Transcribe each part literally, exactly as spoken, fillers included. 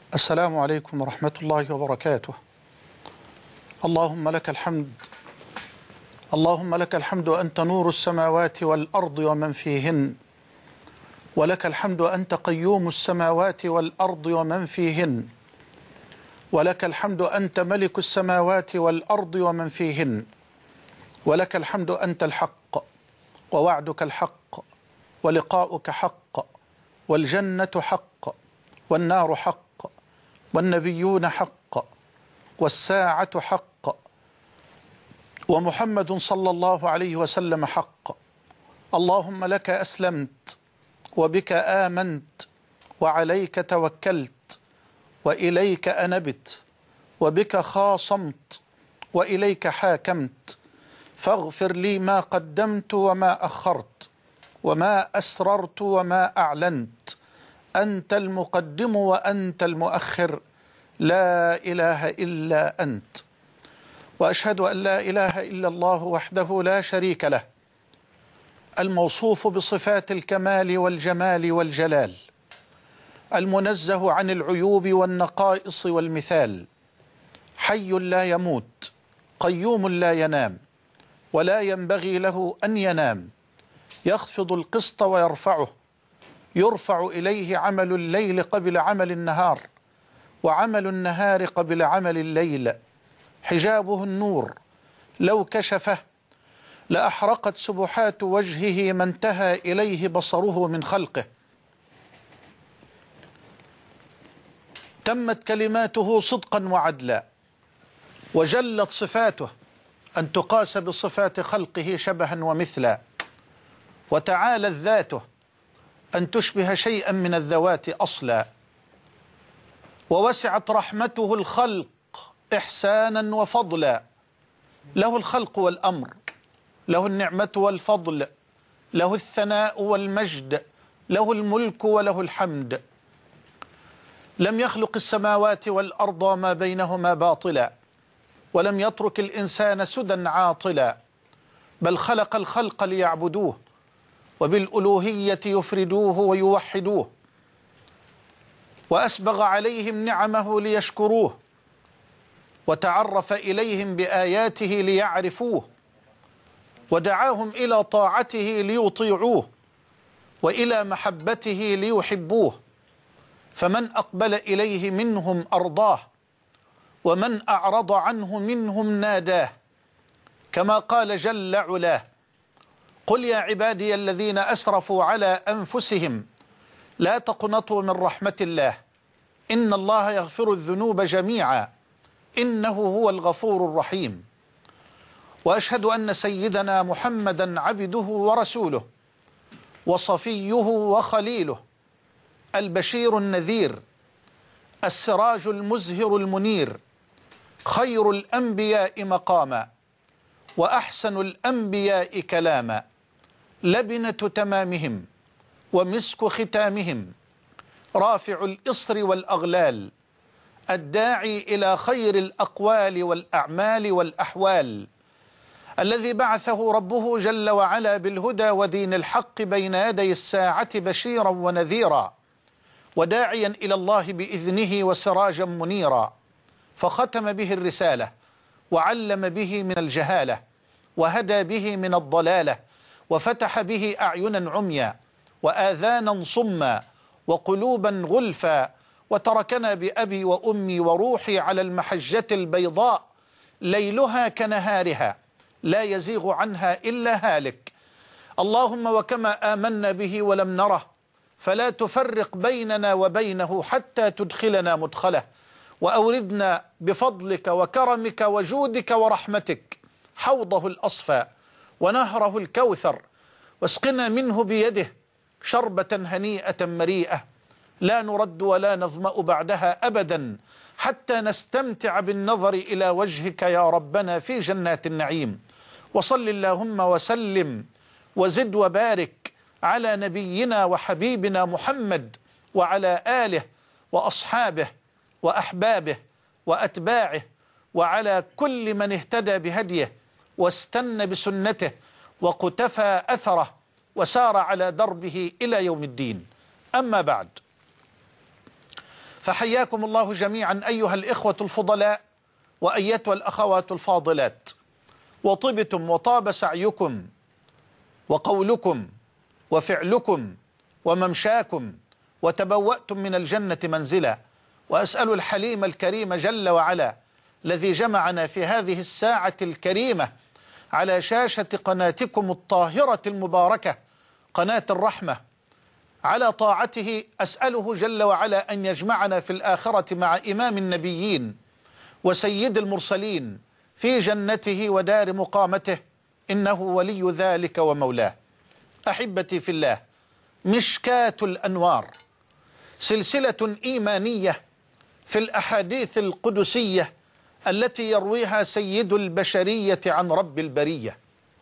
السلام عليكم ورحمة الله وبركاته. اللهم لك الحمد، اللهم لك الحمد أنت نور السماوات والأرض ومن فيهن، ولك الحمد أنت قيوم السماوات والأرض ومن فيهن، ولك الحمد أنت ملك السماوات والأرض ومن فيهن، ولك الحمد أنت الحق ووعدك الحق ولقاؤك حق والجنة حق والنار حق والنبيون حق والساعة حق ومحمد صلى الله عليه وسلم حق. اللهم لك أسلمت وبك آمنت وعليك توكلت وإليك أنبت وبك خاصمت وإليك حاكمت، فاغفر لي ما قدمت وما أخرت وما أسررت وما أعلنت، أنت المقدم وأنت المؤخر، لا إله إلا أنت. وأشهد أن لا إله إلا الله وحده لا شريك له، الموصوف بصفات الكمال والجمال والجلال، المنزه عن العيوب والنقائص والمثال، حي لا يموت، قيوم لا ينام ولا ينبغي له أن ينام، يخفض القسط ويرفعه، يرفع إليه عمل الليل قبل عمل النهار وعمل النهار قبل عمل الليل، حجابه النور، لو كشفه لأحرقت سبحات وجهه ما انتهى إليه بصره من خلقه. تمت كلماته صدقا وعدلا، وجلت صفاته أن تقاس بصفات خلقه شبها ومثلا، وتعالت ذاته أن تشبه شيئا من الذوات أصلا، ووسعت رحمته الخلق إحسانا وفضلا. له الخلق والأمر، له النعمة والفضل، له الثناء والمجد، له الملك وله الحمد. لم يخلق السماوات والأرض وما بينهما باطلا، ولم يترك الإنسان سدى عاطلا، بل خلق الخلق ليعبدوه وبالألوهية يفردوه ويوحدوه، وأسبغ عليهم نعمه ليشكروه، وتعرف إليهم بآياته ليعرفوه، ودعاهم إلى طاعته ليطيعوه وإلى محبته ليحبوه، فمن أقبل إليه منهم أرضاه ومن أعرض عنه منهم ناداه، كما قال جل علاه: قل يا عبادي الذين أسرفوا على أنفسهم لا تقنطوا من رحمة الله إن الله يغفر الذنوب جميعا إنه هو الغفور الرحيم. وأشهد أن سيدنا محمدا عبده ورسوله وصفيه وخليله، البشير النذير، السراج المزهر المنير، خير الأنبياء مقاما وأحسن الأنبياء كلاما، لبنة تمامهم ومسك ختامهم، رافع الإصر والأغلال، الداعي إلى خير الأقوال والأعمال والأحوال، الذي بعثه ربه جل وعلا بالهدى ودين الحق بين يدي الساعة بشيرا ونذيرا، وداعيا إلى الله بإذنه وسراجا منيرا، فختم به الرسالة وعلم به من الجهالة وهدى به من الضلالة، وفتح به أعينا عميا وآذانا صما وقلوبا غلفا، وتركنا بأبي وأمي وروحي على المحجة البيضاء ليلها كنهارها لا يزيغ عنها إلا هالك. اللهم وكما آمنا به ولم نره فلا تفرق بيننا وبينه حتى تدخلنا مدخله، وأوردنا بفضلك وكرمك وجودك ورحمتك حوضه الأصفى ونهره الكوثر، واسقنا منه بيده شربة هنيئة مريئة لا نرد ولا نظمأ بعدها أبدا، حتى نستمتع بالنظر إلى وجهك يا ربنا في جنات النعيم. وصل اللهم وسلم وزد وبارك على نبينا وحبيبنا محمد وعلى آله وأصحابه وأحبابه وأتباعه وعلى كل من اهتدى بهديه واستنى بسنته وقتفى أثره وسار على دربه إلى يوم الدين. أما بعد، فحياكم الله جميعا أيها الإخوة الفضلاء وأيتها الأخوات الفاضلات، وطبتم وطاب سعيكم وقولكم وفعلكم وممشاكم وتبوأتم من الجنة منزلا. وأسأل الحليم الكريم جل وعلا الذي جمعنا في هذه الساعة الكريمة على شاشة قناتكم الطاهرة المباركة قناة الرحمة على طاعته، أسأله جل وعلا أن يجمعنا في الآخرة مع إمام النبيين وسيد المرسلين في جنته ودار مقامته، إنه ولي ذلك ومولاه. أحبتي في الله، مشكاة الأنوار سلسلة إيمانية في الأحاديث القدسية التي يرويها سيد البشرية عن رب البرية،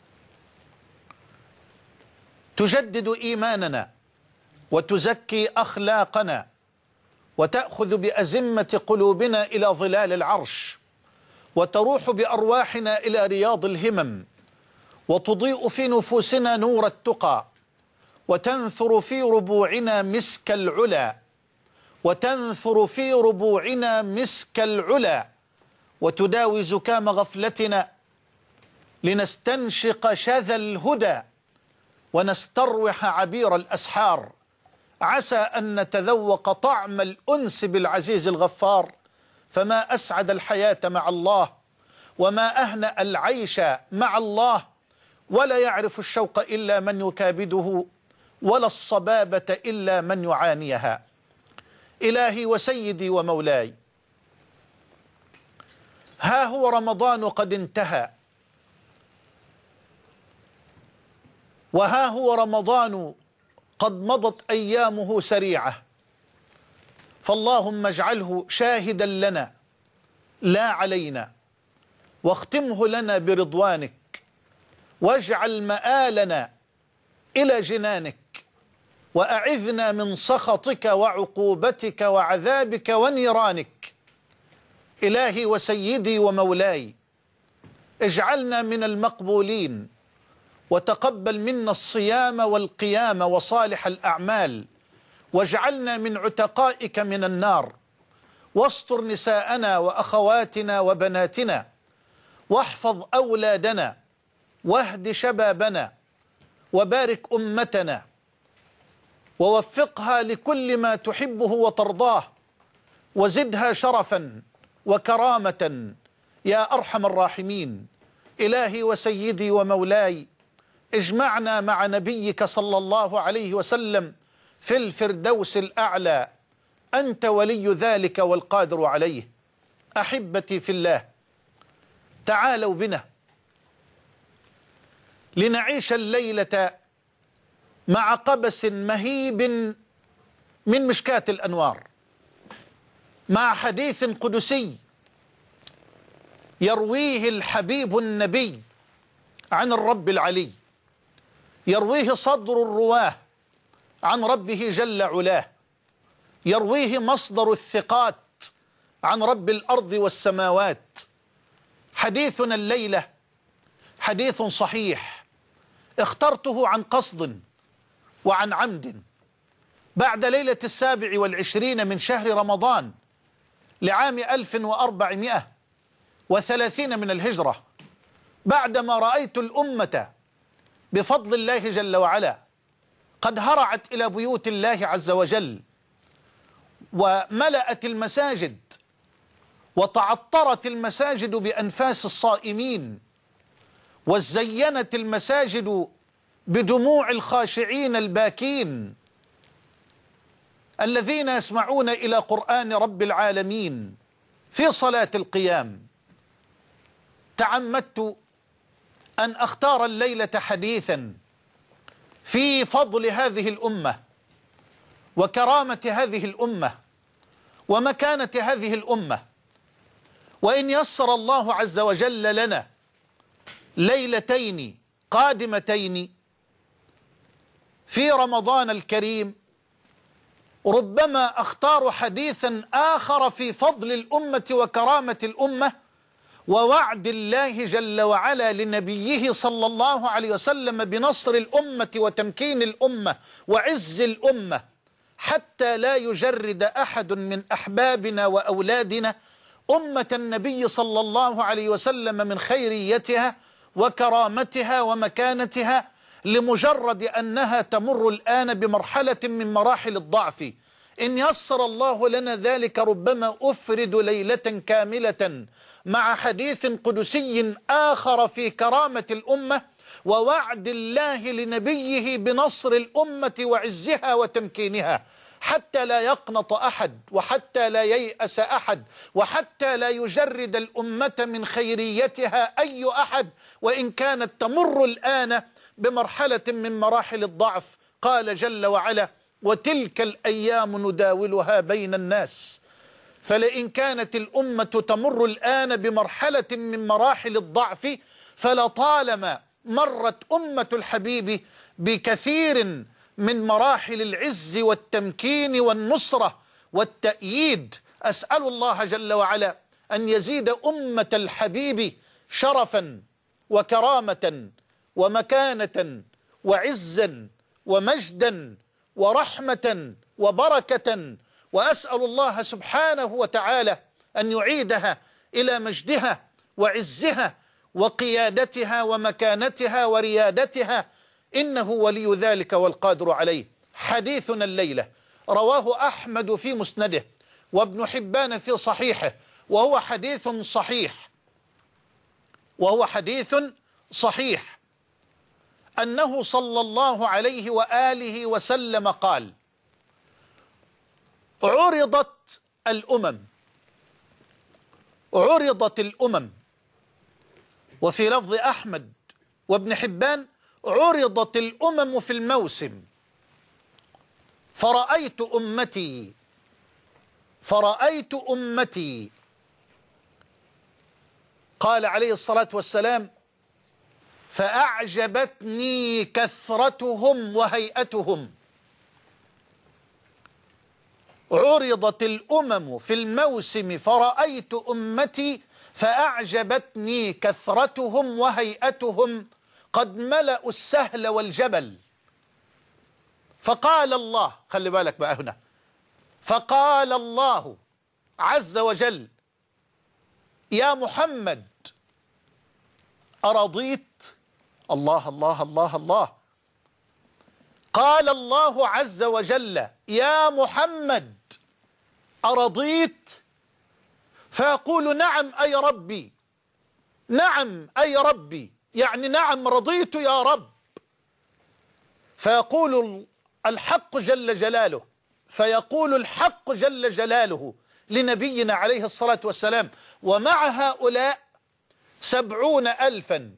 تجدد إيماننا وتزكي أخلاقنا وتأخذ بأزمة قلوبنا إلى ظلال العرش، وتروح بأرواحنا إلى رياض الهمم، وتضيء في نفوسنا نور التقى، وتنثر في ربوعنا مسك العلا وتنثر في ربوعنا مسك العلا وتداوي زكام غفلتنا لنستنشق شذا الهدى ونستروح عبير الأسحار، عسى أن نتذوق طعم الأنس بالعزيز الغفار. فما أسعد الحياة مع الله، وما أهنأ العيش مع الله، ولا يعرف الشوق إلا من يكابده، ولا الصبابة إلا من يعانيها. إلهي وسيدي ومولاي، ها هو رمضان قد انتهى، وها هو رمضان قد مضت أيامه سريعة، فاللهم اجعله شاهدا لنا لا علينا، واختمه لنا برضوانك، واجعل مآلنا إلى جنانك، وأعذنا من سخطك وعقوبتك وعذابك ونيرانك. إلهي وسيدي ومولاي، اجعلنا من المقبولين، وتقبل منا الصيام والقيام وصالح الأعمال، واجعلنا من عتقائك من النار، واستر نساءنا وأخواتنا وبناتنا، واحفظ أولادنا، واهد شبابنا، وبارك أمتنا، ووفقها لكل ما تحبه وترضاه، وزدها شرفا وكرامة يا أرحم الراحمين. إلهي وسيدي ومولاي، اجمعنا مع نبيك صلى الله عليه وسلم في الفردوس الأعلى، أنت ولي ذلك والقادر عليه. أحبتي في الله، تعالوا بنا لنعيش الليلة مع قبس مهيب من مشكاة الأنوار، مع حديث قدسي يرويه الحبيب النبي عن الرب العلي، يرويه صدر الرواه عن ربه جل علاه، يرويه مصدر الثقات عن رب الأرض والسماوات. حديثنا الليلة حديث صحيح اخترته عن قصد وعن عمد بعد ليلة السابع والعشرين من شهر رمضان لعام ألف وأربعمائة وثلاثين من الهجرة، بعدما رأيت الأمة بفضل الله جل وعلا قد هرعت إلى بيوت الله عز وجل، وملأت المساجد، وتعطرت المساجد بأنفاس الصائمين، وزينت المساجد بدموع الخاشعين الباكين الذين يسمعون إلى قرآن رب العالمين في صلاة القيام. تعمدت أن أختار الليلة حديثا في فضل هذه الأمة وكرامة هذه الأمة ومكانة هذه الأمة، وإن يسر الله عز وجل لنا ليلتين قادمتين في رمضان الكريم، ربما أختار حديثا آخر في فضل الأمة وكرامة الأمة ووعد الله جل وعلا لنبيه صلى الله عليه وسلم بنصر الأمة وتمكين الأمة وعز الأمة، حتى لا يجرد أحد من أحبابنا وأولادنا أمة النبي صلى الله عليه وسلم من خيريتها وكرامتها ومكانتها لمجرد أنها تمر الآن بمرحلة من مراحل الضعف. إن يسر الله لنا ذلك ربما أفرد ليلة كاملة مع حديث قدسي آخر في كرامة الأمة ووعد الله لنبيه بنصر الأمة وعزها وتمكينها، حتى لا يقنط أحد وحتى لا ييأس أحد وحتى لا يجرد الأمة من خيريتها أي أحد، وإن كانت تمر الآن بمرحلة من مراحل الضعف. قال جل وعلا: وتلك الأيام نداولها بين الناس. فلئن كانت الأمة تمر الآن بمرحلة من مراحل الضعف فلطالما مرت أمة الحبيب بكثير من مراحل العز والتمكين والنصرة والتأييد. أسأل الله جل وعلا أن يزيد أمة الحبيب شرفا وكرامة ومكانة وعزا ومجدا ورحمة وبركة، وأسأل الله سبحانه وتعالى أن يعيدها إلى مجدها وعزها وقيادتها ومكانتها وريادتها، إنه ولي ذلك والقادر عليه. حديثنا الليلة رواه أحمد في مسنده وابن حبان في صحيحه، وهو حديث صحيح وهو حديث صحيح أنه صلى الله عليه وآله وسلم قال: عرضت الأمم عرضت الأمم وفي لفظ أحمد وابن حبان: عرضت الأمم في الموسم فرأيت أمتي فرأيت أمتي قال عليه الصلاة والسلام: فأعجبتني كثرتهم وهيئتهم. عرضت الأمم في الموسم فرأيت أمتي فأعجبتني كثرتهم وهيئتهم قد ملأوا السهل والجبل. فقال الله، خلي بالك بقى هنا، فقال الله عز وجل: يا محمد أرضيت؟ الله الله الله الله. قال الله عز وجل: يا محمد أرضيت؟ فيقول: نعم أي ربي، نعم أي ربي، يعني نعم رضيت يا رب. فيقول الحق جل جلاله فيقول الحق جل جلاله لنبينا عليه الصلاة والسلام: ومع هؤلاء سبعون ألفا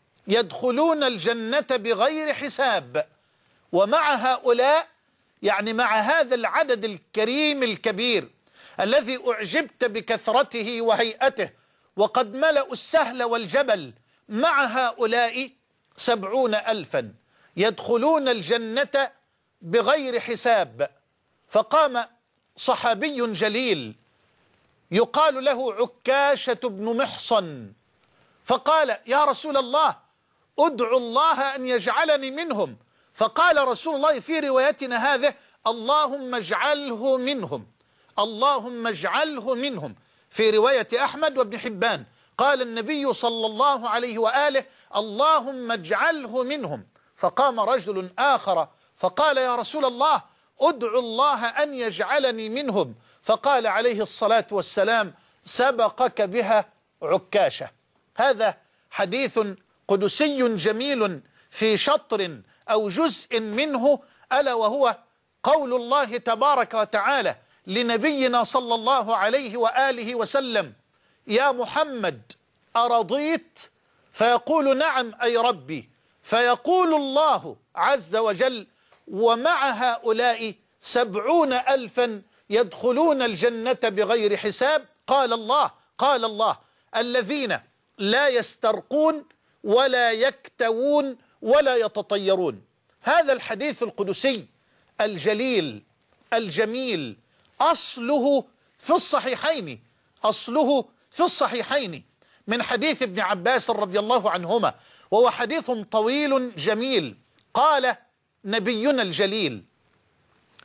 يدخلون الجنة بغير حساب. ومع هؤلاء يعني مع هذا العدد الكريم الكبير الذي أعجبت بكثرته وهيئته وقد ملأوا السهل والجبل، مع هؤلاء سبعون ألفا يدخلون الجنة بغير حساب. فقام صحابي جليل يقال له عكاشة بن محصن فقال: يا رسول الله ادعو الله أن يجعلني منهم. فقال رسول الله في روايتنا هذه: اللهم اجعله منهم، اللهم اجعله منهم. في رواية أحمد وابن حبان قال النبي صلى الله عليه وآله: اللهم اجعله منهم. فقام رجل آخر فقال: يا رسول الله ادعو الله أن يجعلني منهم. فقال عليه الصلاة والسلام: سبقك بها عكاشة. هذا حديث قدسي جميل في شطر أو جزء منه، ألا وهو قول الله تبارك وتعالى لنبينا صلى الله عليه وآله وسلم: يا محمد أرضيت؟ فيقول: نعم أي ربي. فيقول الله عز وجل: ومع هؤلاء سبعون ألفا يدخلون الجنة بغير حساب. قال الله قال الله: الذين لا يسترقون ولا يكتوون ولا يتطيرون. هذا الحديث القدسي الجليل الجميل أصله في الصحيحين أصله في الصحيحين من حديث ابن عباس رضي الله عنهما، وهو حديث طويل جميل. قال نبينا الجليل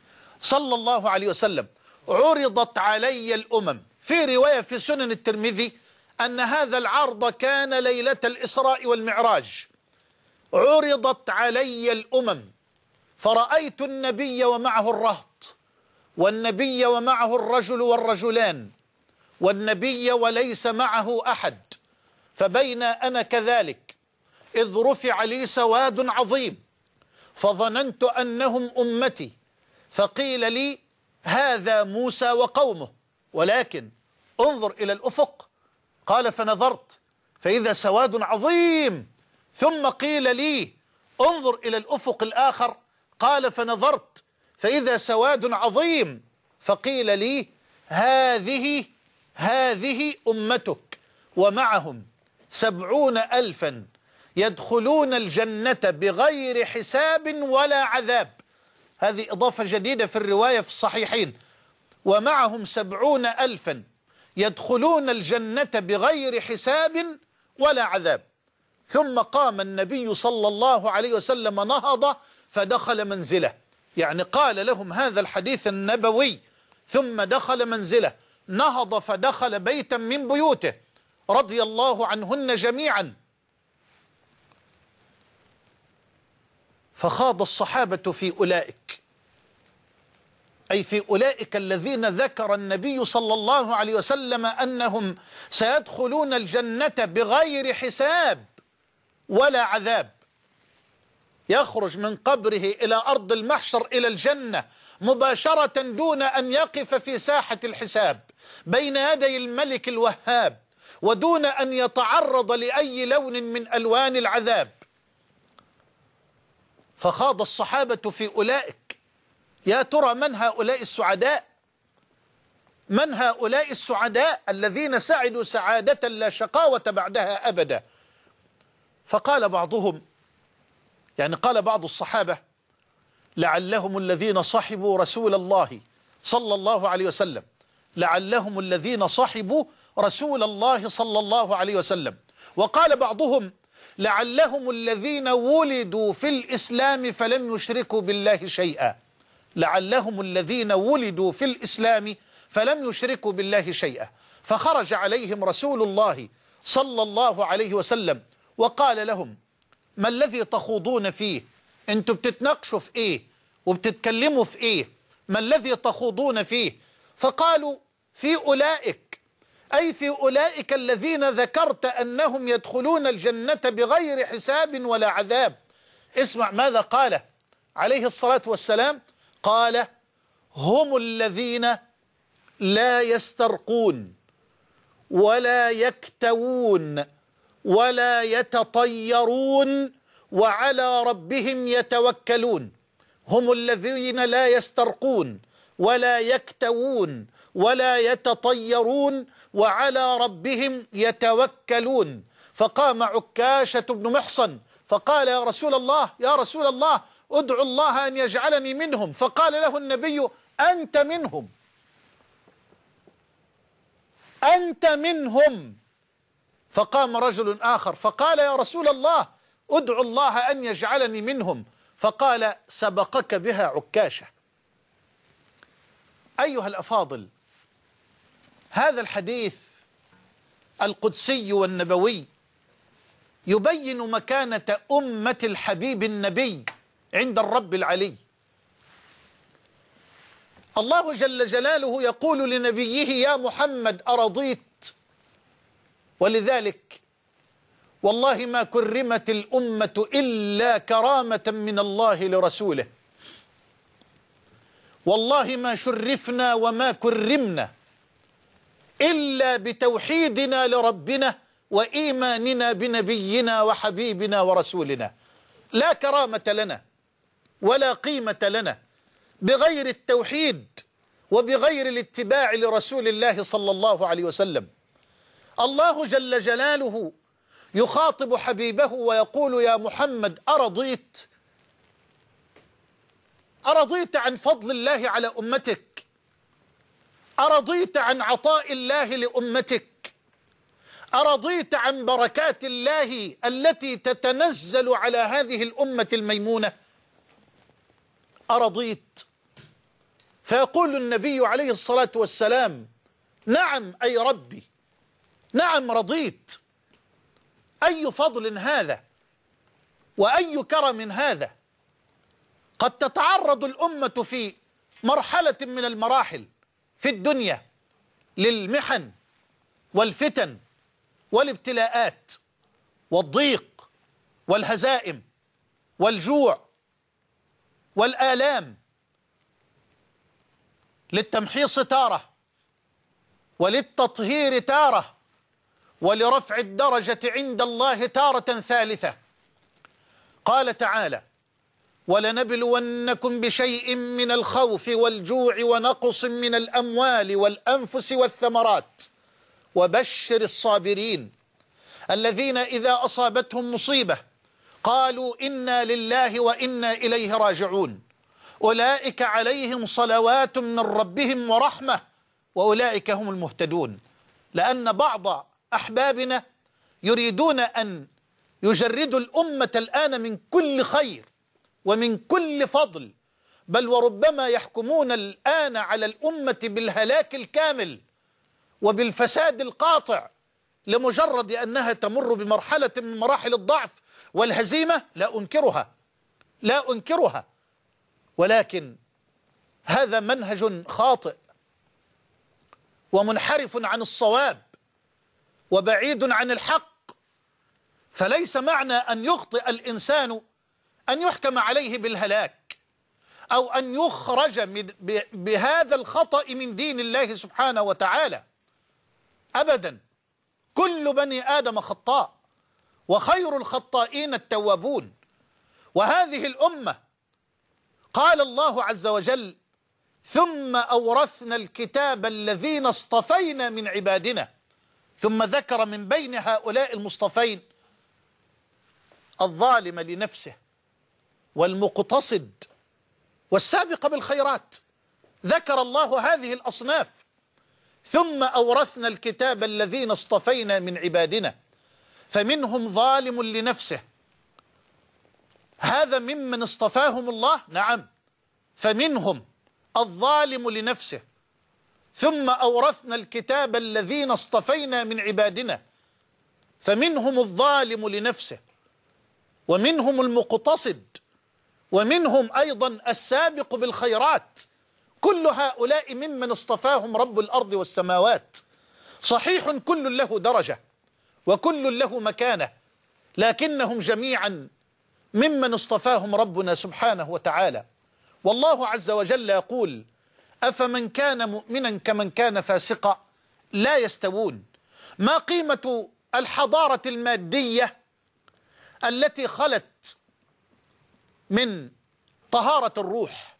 صلى الله عليه وسلم: عرضت علي الأمم. في رواية في سنن الترمذي أن هذا العرض كان ليلة الإسراء والمعراج. عرضت علي الأمم فرأيت النبي ومعه الرهط، والنبي ومعه الرجل والرجلان، والنبي وليس معه أحد. فبين أنا كذلك إذ رفع لي سواد عظيم فظننت أنهم أمتي، فقيل لي: هذا موسى وقومه، ولكن انظر إلى الأفق. قال: فنظرت فإذا سواد عظيم. ثم قيل لي: انظر إلى الأفق الآخر. قال: فنظرت فإذا سواد عظيم. فقيل لي: هذه هذه أمتك ومعهم سبعون ألفا يدخلون الجنة بغير حساب ولا عذاب. هذه إضافة جديدة في الرواية في الصحيحين: ومعهم سبعون ألفا يدخلون الجنة بغير حساب ولا عذاب. ثم قام النبي صلى الله عليه وسلم نهض فدخل منزله، يعني قال لهم هذا الحديث النبوي ثم دخل منزله، نهض فدخل بيتا من بيوته رضي الله عنهن جميعا. فخاض الصحابة في أولئك، أي في أولئك الذين ذكر النبي صلى الله عليه وسلم أنهم سيدخلون الجنة بغير حساب ولا عذاب. يخرج من قبره إلى أرض المحشر إلى الجنة مباشرة دون أن يقف في ساحة الحساب بين يدي الملك الوهاب، ودون أن يتعرض لأي لون من ألوان العذاب. فخاض الصحابة في أولئك. يا ترى من هؤلاء السعداء؟ من هؤلاء السعداء الذين سعدوا سعادة لا شقاوة بعدها أبدا؟ فقال بعضهم، يعني قال بعض الصحابة: لعلهم الذين صحبوا رسول الله صلى الله عليه وسلم، لعلهم الذين صحبوا رسول الله صلى الله عليه وسلم. وقال بعضهم: لعلهم الذين ولدوا في الإسلام فلم يشركوا بالله شيئا، لعلهم الذين ولدوا في الإسلام فلم يشركوا بالله شيئا. فخرج عليهم رسول الله صلى الله عليه وسلم وقال لهم: ما الذي تخوضون فيه؟ انتوا بتتناقشوا في ايه وبتتكلموا في ايه؟ ما الذي تخوضون فيه؟ فقالوا: في أولئك، أي في أولئك الذين ذكرت أنهم يدخلون الجنة بغير حساب ولا عذاب. اسمع ماذا قال عليه الصلاة والسلام. قال: هم الذين لا يسترقون ولا يكتوون ولا يتطيرون وعلى ربهم يتوكلون. هم الذين لا يسترقون ولا يكتوون ولا يتطيرون وعلى ربهم يتوكلون. فقام عكاشة بن محصن فقال: يا رسول الله يا رسول الله ادعو الله أن يجعلني منهم. فقال له النبي: أنت منهم، أنت منهم. فقام رجل آخر فقال: يا رسول الله ادعو الله أن يجعلني منهم. فقال: سبقك بها عكاشة. أيها الأفاضل، هذا الحديث القدسي والنبوي يبين مكانة أمة الحبيب النبي عند الرب العلي. الله جل جلاله يقول لنبيه: يا محمد أرضيت؟ ولذلك والله ما كرمت الأمة إلا كرامة من الله لرسوله، والله ما شرفنا وما كرمنا إلا بتوحيدنا لربنا وإيماننا بنبينا وحبيبنا ورسولنا. لا كرامة لنا ولا قيمة لنا بغير التوحيد وبغير الاتباع لرسول الله صلى الله عليه وسلم. الله جل جلاله يخاطب حبيبه ويقول: يا محمد أرضيت؟ أرضيت عن فضل الله على أمتك؟ أرضيت عن عطاء الله لأمتك؟ أرضيت عن بركات الله التي تتنزل على هذه الأمة الميمونة؟ أرضيت؟ فيقول النبي عليه الصلاة والسلام: نعم أي ربي، نعم رضيت. أي فضل هذا وأي كرم هذا. قد تتعرض الأمة في مرحلة من المراحل في الدنيا للمحن والفتن والابتلاءات والضيق والهزائم والجوع والآلام، للتمحيص تارة، وللتطهير تارة، ولرفع الدرجة عند الله تارة ثالثة. قال تعالى: ولنبلونكم بشيء من الخوف والجوع ونقص من الأموال والأنفس والثمرات وبشر الصابرين الذين إذا أصابتهم مصيبة قالوا إنا لله وإنا إليه راجعون أولئك عليهم صلوات من ربهم ورحمة وأولئك هم المهتدون. لأن بعض أحبابنا يريدون أن يجردوا الأمة الآن من كل خير ومن كل فضل، بل وربما يحكمون الآن على الأمة بالهلاك الكامل وبالفساد القاطع لمجرد أنها تمر بمرحلة من مراحل الضعف والهزيمة. لا أنكرها، لا أنكرها، ولكن هذا منهج خاطئ ومنحرف عن الصواب وبعيد عن الحق. فليس معنى أن يخطئ الإنسان أن يحكم عليه بالهلاك أو أن يخرج بهذا الخطأ من دين الله سبحانه وتعالى أبدا. كل بني آدم خطاء وخير الخطائين التوابون. وهذه الأمة قال الله عز وجل: ثم أورثنا الكتاب الذين اصطفينا من عبادنا. ثم ذكر من بين هؤلاء المصطفين الظالم لنفسه والمقتصد والسابق بالخيرات. ذكر الله هذه الأصناف: ثم أورثنا الكتاب الذين اصطفينا من عبادنا فمنهم ظالم لنفسه. هذا ممن اصطفاهم الله؟ نعم، فمنهم الظالم لنفسه. ثم أورثنا الكتاب الذين اصطفينا من عبادنا فمنهم الظالم لنفسه ومنهم المقتصد ومنهم أيضا السابق بالخيرات. كل هؤلاء ممن اصطفاهم رب الأرض والسماوات. صحيح كل له درجة وكل له مكانة، لكنهم جميعا ممن اصطفاهم ربنا سبحانه وتعالى. والله عز وجل يقول: أفمن كان مؤمنا كمن كان فاسقا لا يستوون. ما قيمة الحضارة المادية التي خلت من طهارة الروح،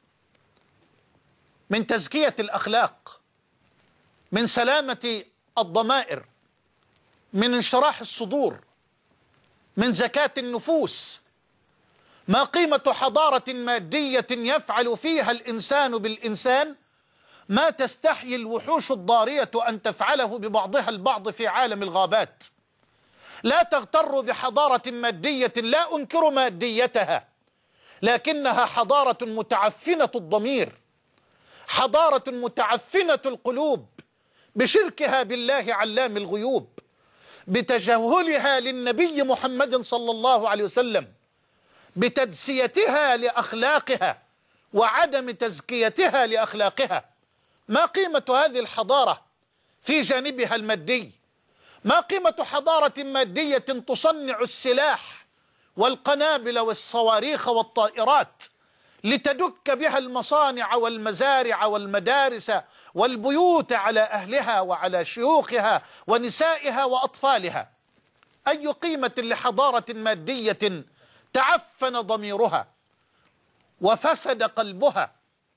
من تزكية الأخلاق، من سلامة الضمائر، من انشراح الصدور، من زكاة النفوس؟ ما قيمة حضارة مادية يفعل فيها الإنسان بالإنسان ما تستحيي الوحوش الضارية أن تفعله ببعضها البعض في عالم الغابات؟ لا تغتروا بحضارة مادية، لا أنكر ماديتها، لكنها حضارة متعفنة الضمير، حضارة متعفنة القلوب بشركها بالله علام الغيوب، بتجاهلها للنبي محمد صلى الله عليه وسلم، بتدسيتها لأخلاقها وعدم تزكيتها لأخلاقها. ما قيمة هذه الحضارة في جانبها المادي؟ ما قيمة حضارة مادية تصنع السلاح والقنابل والصواريخ والطائرات لتدك بها المصانع والمزارع والمدارس والبيوت على أهلها وعلى شيوخها ونسائها وأطفالها؟ أي قيمة لحضارة مادية تعفن ضميرها وفسد قلبها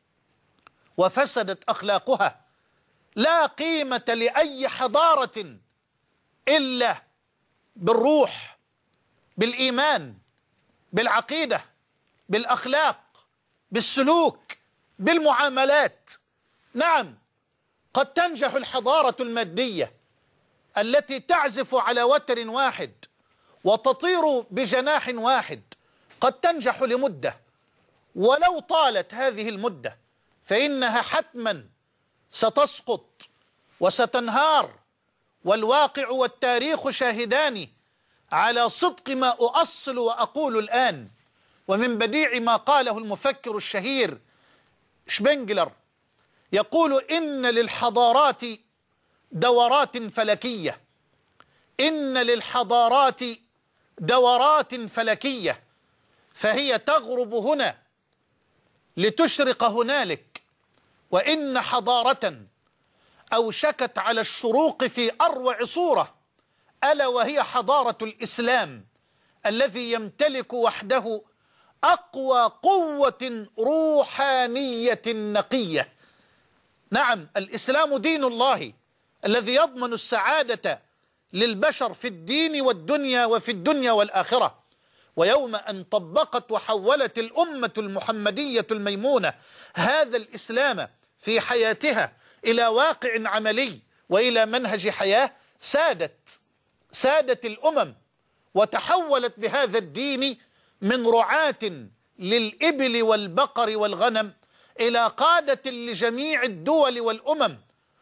وفسدت أخلاقها؟ لا قيمة لأي حضارة إلا بالروح، بالإيمان، بالعقيدة، بالأخلاق، بالسلوك، بالمعاملات. نعم، قد تنجح الحضارة المادية التي تعزف على وتر واحد وتطير بجناح واحد، قد تنجح لمدة، ولو طالت هذه المدة فإنها حتما ستسقط وستنهار، والواقع والتاريخ شاهدان على صدق ما أؤصل وأقول الآن. ومن بديع ما قاله المفكر الشهير شبنجلر، يقول إن للحضارات دورات فلكية، إن للحضارات دورات فلكية، فهي تغرب هنا لتشرق هنالك، وإن حضارة أوشكت على الشروق في أروع صورة، ألا وهي حضارة الإسلام الذي يمتلك وحده أقوى قوة روحانية نقية. نعم، الإسلام دين الله الذي يضمن السعادة للبشر في الدين والدنيا وفي الدنيا والآخرة. ويوم أن طبقت وحولت الأمة المحمدية الميمونة هذا الإسلام في حياتها إلى واقع عملي وإلى منهج حياة، سادت سادت الأمم، وتحولت بهذا الدين من رعاة للإبل والبقر والغنم إلى قادة لجميع الدول والأمم،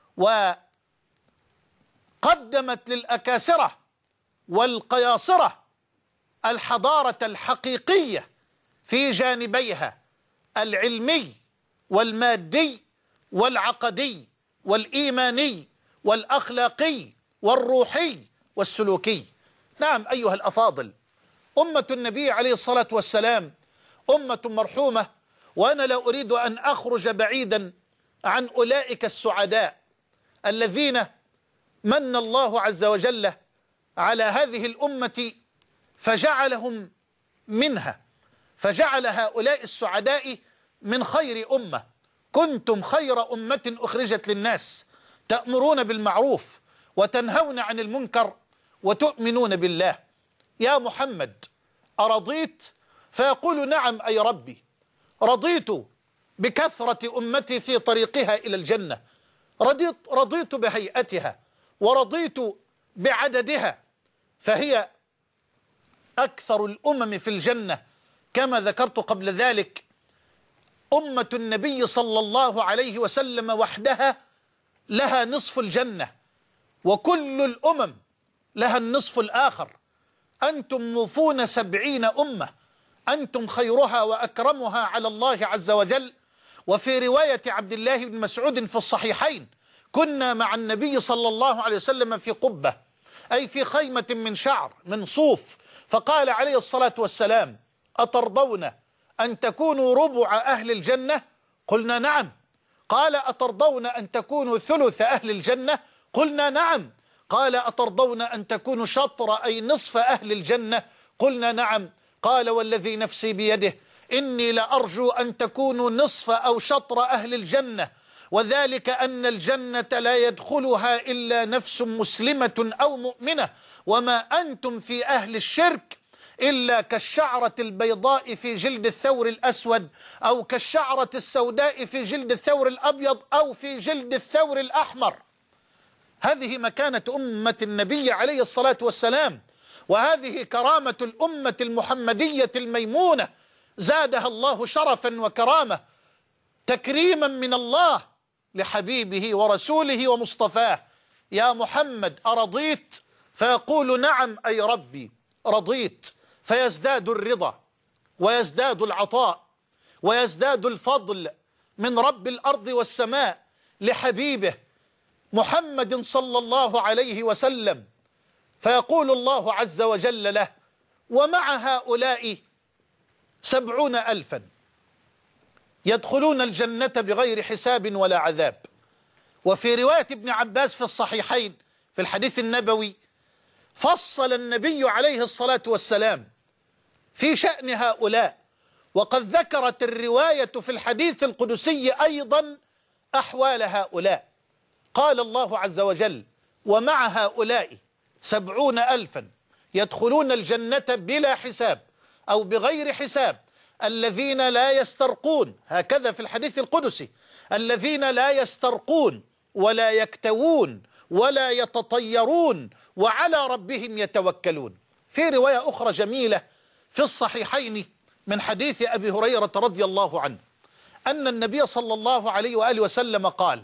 وقدمت للأكاسرة والقياصرة الحضارة الحقيقية في جانبيها العلمي والمادي والعقدي والإيماني والأخلاقي والروحي والسلوكي. نعم أيها الأفاضل، أمة النبي عليه الصلاة والسلام أمة مرحومة، وأنا لا أريد أن أخرج بعيدا عن أولئك السعداء الذين من الله عز وجل على هذه الأمة فجعلهم منها، فجعل هؤلاء السعداء من خير أمة. كنتم خير أمة أخرجت للناس، تأمرون بالمعروف وتنهون عن المنكر وتؤمنون بالله. يا محمد أرضيت؟ فيقول نعم أي ربي، رضيت بكثرة أمتي في طريقها إلى الجنة، رضيت, رضيت بهيئتها، ورضيت بعددها، فهي أكثر الأمم في الجنة. كما ذكرت قبل ذلك، أمة النبي صلى الله عليه وسلم وحدها لها نصف الجنة، وكل الأمم لها النصف الآخر. أنتم موفون سبعين أمة، أنتم خيرها وأكرمها على الله عز وجل. وفي رواية عبد الله بن مسعود في الصحيحين، كنا مع النبي صلى الله عليه وسلم في قبة، أي في خيمة من شعر من صوف، فقال عليه الصلاة والسلام: أترضون أن تكونوا ربع أهل الجنة؟ قلنا نعم. قال: أترضون أن تكونوا ثلث أهل الجنة؟ قلنا نعم. قال: أترضون أن تكونوا شطر أي نصف أهل الجنة؟ قلنا نعم. قال: والذي نفسي بيده إني لأرجو أن تكونوا نصف أو شطر أهل الجنة، وذلك أن الجنة لا يدخلها إلا نفس مسلمة أو مؤمنة، وما أنتم في أهل الشرك إلا كالشعرة البيضاء في جلد الثور الأسود، أو كالشعرة السوداء في جلد الثور الأبيض، أو في جلد الثور الأحمر. هذه مكانة أمة النبي عليه الصلاة والسلام، وهذه كرامة الأمة المحمدية الميمونة، زادها الله شرفا وكرامة، تكريما من الله لحبيبه ورسوله ومصطفاه. يا محمد أرضيت؟ فيقول نعم أي ربي رضيت، فيزداد الرضا ويزداد العطاء ويزداد الفضل من رب الأرض والسماء لحبيبه محمد صلى الله عليه وسلم. فيقول الله عز وجل له: ومع هؤلاء سبعون ألفا يدخلون الجنة بغير حساب ولا عذاب. وفي رواية ابن عباس في الصحيحين في الحديث النبوي، فصل النبي عليه الصلاة والسلام في شأن هؤلاء، وقد ذكرت الرواية في الحديث القدسي أيضا أحوال هؤلاء. قال الله عز وجل: ومع هؤلاء سبعون ألفا يدخلون الجنة بلا حساب أو بغير حساب، الذين لا يسترقون، هكذا في الحديث القدسي: الذين لا يسترقون ولا يكتوون ولا يتطيرون وعلى ربهم يتوكلون. في رواية أخرى جميلة في الصحيحين من حديث أبي هريرة رضي الله عنه أن النبي صلى الله عليه وآله وسلم قال: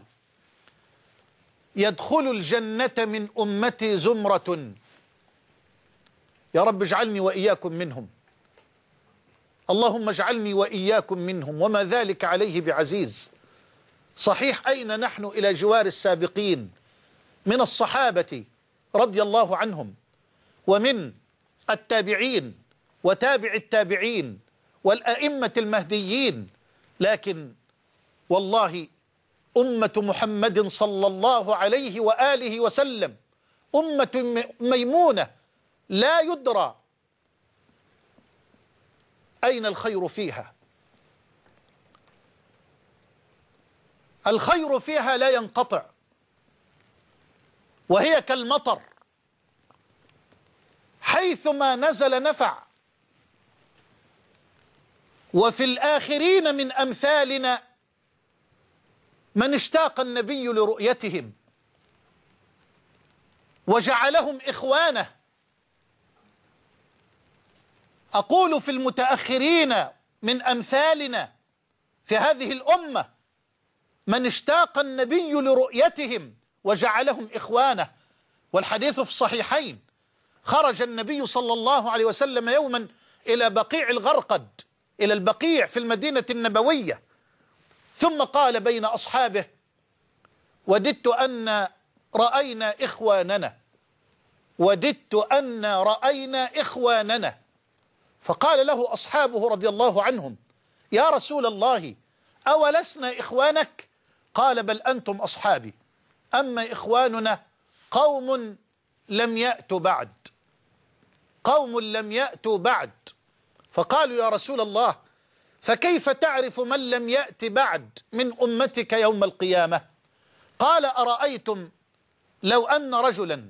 يدخل الجنة من أمتي زمرة. يا رب اجعلني وإياكم منهم، اللهم اجعلني وإياكم منهم، وما ذلك عليه بعزيز. صحيح، أين نحن إلى جوار السابقين من الصحابة رضي الله عنهم، ومن التابعين وتابع التابعين والأئمة المهديين، لكن والله أمة محمد صلى الله عليه وآله وسلم أمة ميمونة لا يدرى أين الخير فيها. الخير فيها لا ينقطع، وهي كالمطر حيثما نزل نفع. وفي الآخرين من أمثالنا من اشتاق النبي لرؤيتهم وجعلهم إخوانه. أقول في المتأخرين من أمثالنا في هذه الأمة من اشتاق النبي لرؤيتهم وجعلهم إخوانه. والحديث في الصحيحين: خرج النبي صلى الله عليه وسلم يوما إلى بقيع الغرقد، إلى البقيع في المدينة النبوية، ثم قال بين أصحابه: وددت أن رأينا إخواننا، وددت أن رأينا إخواننا. فقال له أصحابه رضي الله عنهم: يا رسول الله، أولسنا إخوانك؟ قال: بل أنتم أصحابي، أما إخواننا قوم لم يأتوا بعد، قوم لم يأتوا بعد. فقالوا: يا رسول الله، فكيف تعرف من لم يأت بعد من أمتك يوم القيامة؟ قال: أرأيتم لو أن رجلا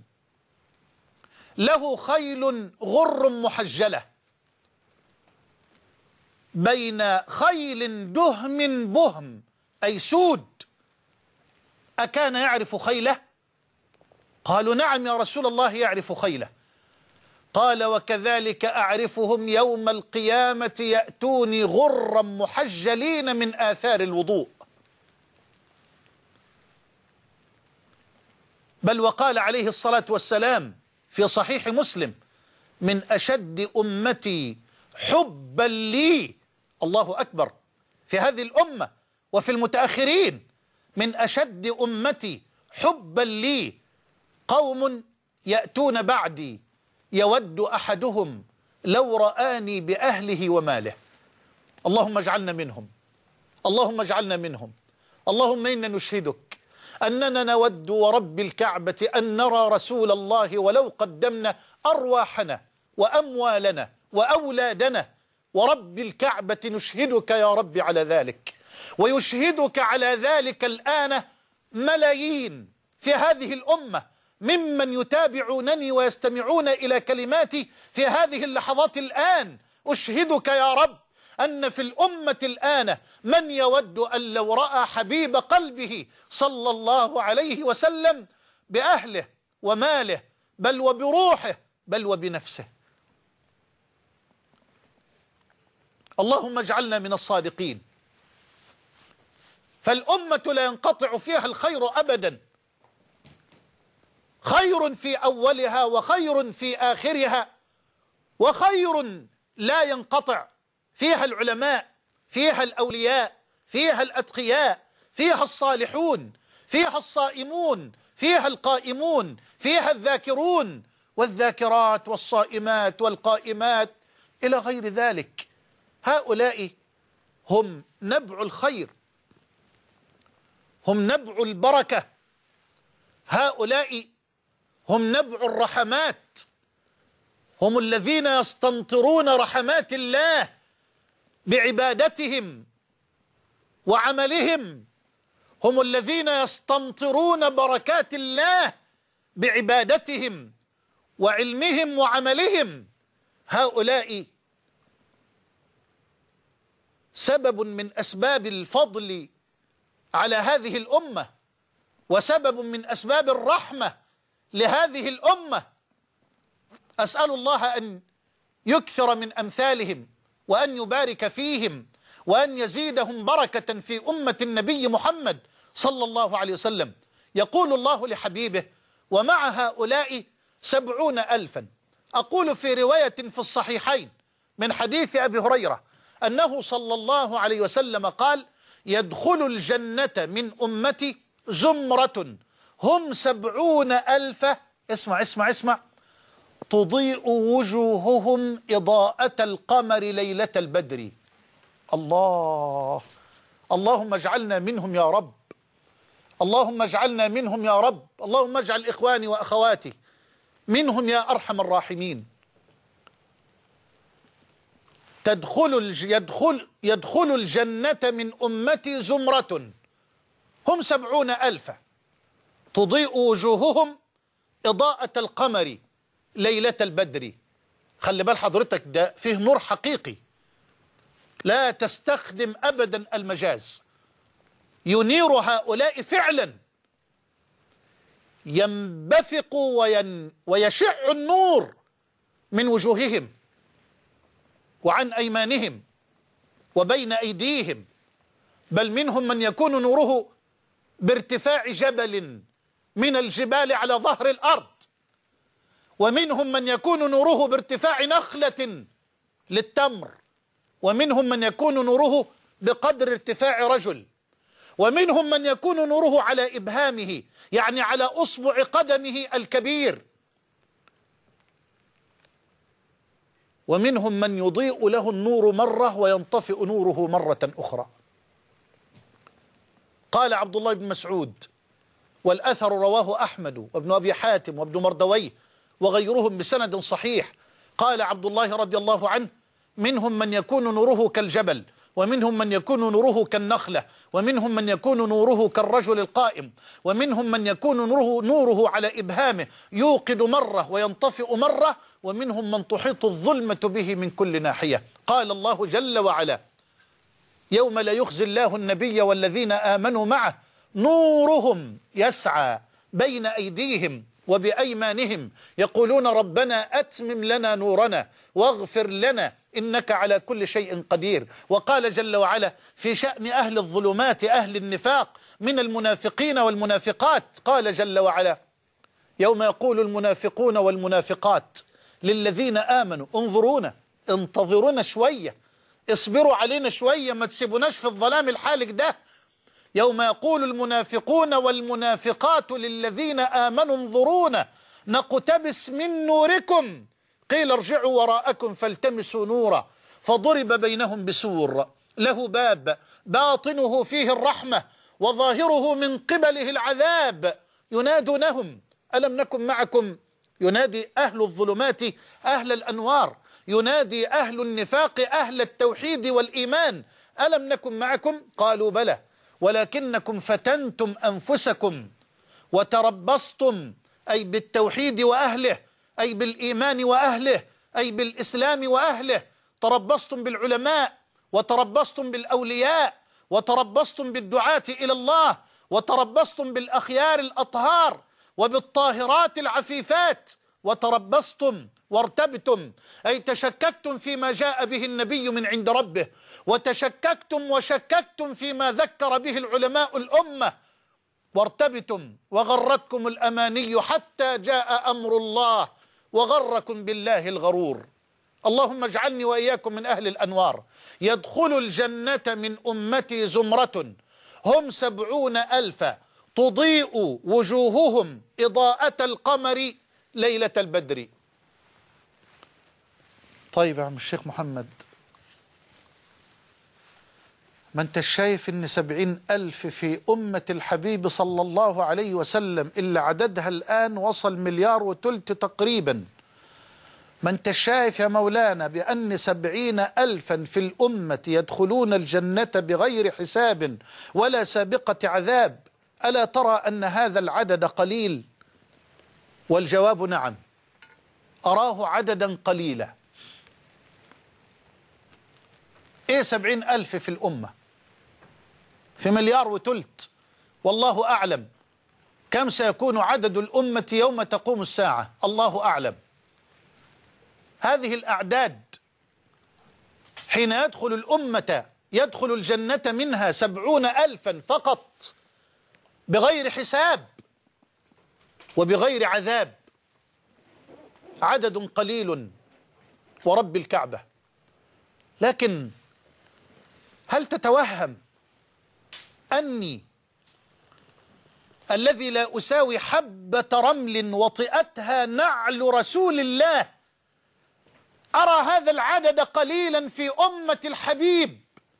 له خيل غر محجلة بين خيل دهم بهم، أي سود، أكان يعرف خيله؟ قالوا: نعم يا رسول الله يعرف خيله. قال: وكذلك أعرفهم يوم القيامة يأتوني غرا محجلين من آثار الوضوء. بل وقال عليه الصلاة والسلام في صحيح مسلم: من أشد أمتي حبا لي، الله أكبر، في هذه الأمة وفي المتأخرين، من أشد أمتي حبا لي قوم يأتون بعدي يود أحدهم لو رآني بأهله وماله. اللهم اجعلنا منهم، اللهم اجعلنا منهم. اللهم إنا نشهدك أننا نود ورب الكعبة أن نرى رسول الله ولو قدمنا أرواحنا وأموالنا وأولادنا، ورب الكعبة نشهدك يا رب على ذلك، ويشهدك على ذلك الآن ملايين في هذه الأمة ممن يتابعونني ويستمعون إلى كلماتي في هذه اللحظات الآن. أشهدك يا رب أن في الأمة الآن من يود أن لو رأى حبيب قلبه صلى الله عليه وسلم بأهله وماله، بل وبروحه، بل وبنفسه. اللهم اجعلنا من الصادقين. فالأمة لا ينقطع فيها الخير أبدا، خير في أولها وخير في آخرها، وخير لا ينقطع. فيها العلماء، فيها الأولياء، فيها الأتقياء، فيها الصالحون، فيها الصائمون، فيها القائمون، فيها الذاكرون والذاكرات والصائمات والقائمات إلى غير ذلك. هؤلاء هم نبع الخير، هم نبع البركة، هؤلاء هم نبع الرحمات، هم الذين يستمطرون رحمات الله بعبادتهم وعملهم، هم الذين يستمطرون بركات الله بعبادتهم وعلمهم وعملهم. هؤلاء سبب من أسباب الفضل على هذه الأمة، وسبب من أسباب الرحمة لهذه الأمة. أسأل الله أن يكثر من أمثالهم، وأن يبارك فيهم، وأن يزيدهم بركة في أمة النبي محمد صلى الله عليه وسلم. يقول الله لحبيبه: ومع هؤلاء سبعون ألفا. أقول في رواية في الصحيحين من حديث أبي هريرة أنه صلى الله عليه وسلم قال: يدخل الجنة من أمتي زمرة هم سبعون ألفا، اسمع اسمع اسمع، تضيء وجوههم إضاءة القمر ليلة البدر. الله، اللهم اجعلنا منهم يا رب، اللهم اجعلنا منهم يا رب، اللهم اجعل إخواني وأخواتي منهم يا أرحم الراحمين. تدخل الج... يدخل يدخل الجنة من أمتي زمرة هم سبعون ألفا تضيء وجوههم إضاءة القمر ليلة البدر. خلي بال حضرتك، ده فيه نور حقيقي، لا تستخدم أبدا المجاز. ينير هؤلاء فعلا، ينبثق وين ويشع النور من وجوههم وعن أيمانهم وبين أيديهم، بل منهم من يكون نوره بارتفاع جبل من الجبال على ظهر الأرض، ومنهم من يكون نوره بارتفاع نخلة للتمر، ومنهم من يكون نوره بقدر ارتفاع رجل، ومنهم من يكون نوره على إبهامه، يعني على أصبع قدمه الكبير، ومنهم من يضيء له النور مرة وينطفئ نوره مرة أخرى. قال عبد الله بن مسعود، والأثر رواه أحمد وابن أبي حاتم وابن مردويه وغيرهم بسند صحيح، قال عبد الله رضي الله عنه: منهم من يكون نوره كالجبل، ومنهم من يكون نوره كالنخلة، ومنهم من يكون نوره كالرجل القائم، ومنهم من يكون نوره, نوره على إبهامه يوقد مرة وينطفئ مرة، ومنهم من تحيط الظلمة به من كل ناحية. قال الله جل وعلا: يوم لا يخزي الله النبي والذين آمنوا معه نورهم يسعى بين أيديهم وبأيمانهم يقولون ربنا أتمم لنا نورنا واغفر لنا إنك على كل شيء قدير. وقال جل وعلا في شأن أهل الظلمات أهل النفاق من المنافقين والمنافقات، قال جل وعلا: يوم يقول المنافقون والمنافقات للذين آمنوا انظرونا، انتظرونا شوية، اصبروا علينا شوية، ما تسيبوناش في الظلام الحالك ده. يوم يقول المنافقون والمنافقات للذين آمنوا انظرونا نقتبس من نوركم قيل ارجعوا وراءكم فالتمسوا نورا فضرب بينهم بسور له باب باطنه فيه الرحمة وظاهره من قبله العذاب ينادونهم ألم نكن معكم، ينادي أهل الظلمات أهل الأنوار، ينادي أهل النفاق أهل التوحيد والإيمان: ألم نكن معكم؟ قالوا بلى ولكنكم فتنتم أنفسكم وتربصتم، أي بالتوحيد وأهله، أي بالإيمان وأهله، أي بالإسلام وأهله، تربصتم بالعلماء وتربصتم بالأولياء وتربصتم بالدعاة إلى الله وتربصتم بالأخيار الأطهار وبالطاهرات العفيفات وتربصتم وارتبتم، أي تشككتم فيما جاء به النبي من عند ربه، وتشككتم وشككتم فيما ذكر به العلماء الأمة، وارتبتم وغرتكم الأماني حتى جاء أمر الله وغركم بالله الغرور. اللهم اجعلني وإياكم من أهل الأنوار. يدخل الجنة من أمتي زمرة هم سبعون ألفا تضيء وجوههم إضاءة القمر ليلة البدر. طيب يا عم الشيخ محمد، ما انت شايف ان سبعين ألف في أمة الحبيب صلى الله عليه وسلم اللي عددها الآن وصل مليار وتلت تقريبا، ما انت شايف يا مولانا بأن سبعين ألفا في الأمة يدخلون الجنة بغير حساب ولا سابقة عذاب، ألا ترى أن هذا العدد قليل؟ والجواب نعم، أراه عددا قليلا. ايه سبعين ألف في الأمة في مليار وتلت؟ والله أعلم كم سيكون عدد الأمة يوم تقوم الساعة، الله أعلم. هذه الأعداد حين يدخل الأمة يدخل الجنة منها سبعون ألفا فقط بغير حساب وبغير عذاب. عدد قليل ورب الكعبة. لكن هل تتوهم أني الذي لا أساوي حبة رمل وطئتها نعل رسول الله أرى هذا العدد قليلا في أمة الحبيب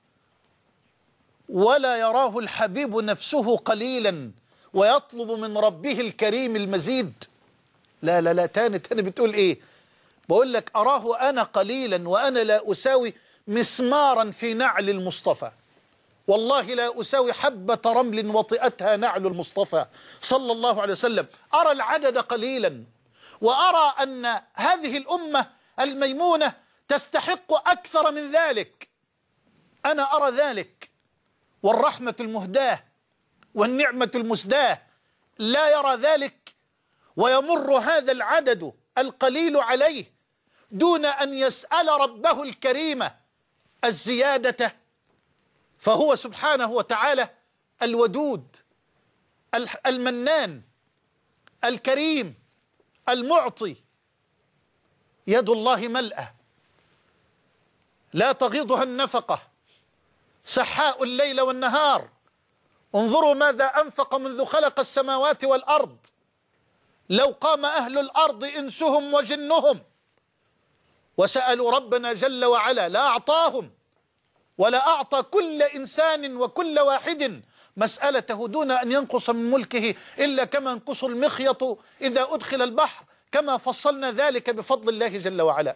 ولا يراه الحبيب نفسه قليلا ويطلب من ربه الكريم المزيد؟ لا لا لا تاني تاني بتقول إيه؟ بقول لك أراه أنا قليلا وأنا لا أساوي مسمارا في نعل المصطفى. والله لا أساوي حبة رمل وطئتها نعل المصطفى صلى الله عليه وسلم. أرى العدد قليلا وأرى أن هذه الأمة الميمونة تستحق أكثر من ذلك. أنا أرى ذلك، والرحمة المهداة والنعمة المسداة لا يرى ذلك، ويمر هذا العدد القليل عليه دون أن يسأل ربه الكريم الزيادة، فهو سبحانه وتعالى الودود المنان الكريم المعطي. يد الله ملأة لا تغيضها النفقة، سحاء الليل والنهار. انظروا ماذا أنفق منذ خلق السماوات والأرض. لو قام أهل الأرض إنسهم وجنهم وسألوا ربنا جل وعلا لا أعطاهم، ولا أعطى كل إنسان وكل واحد مسألته دون أن ينقص من ملكه إلا كما ينقص المخيط إذا أدخل البحر، كما فصلنا ذلك بفضل الله جل وعلا.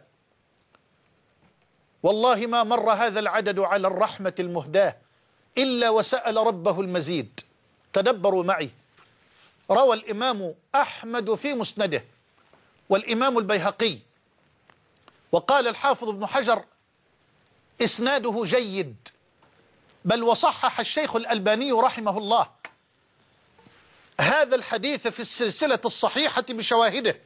والله ما مر هذا العدد على الرحمة المهداة إلا وسأل ربه المزيد. تدبروا معي. روى الإمام أحمد في مسنده والإمام البيهقي، وقال الحافظ ابن حجر إسناده جيد، بل وصحح الشيخ الألباني رحمه الله هذا الحديث في السلسلة الصحيحة بشواهده،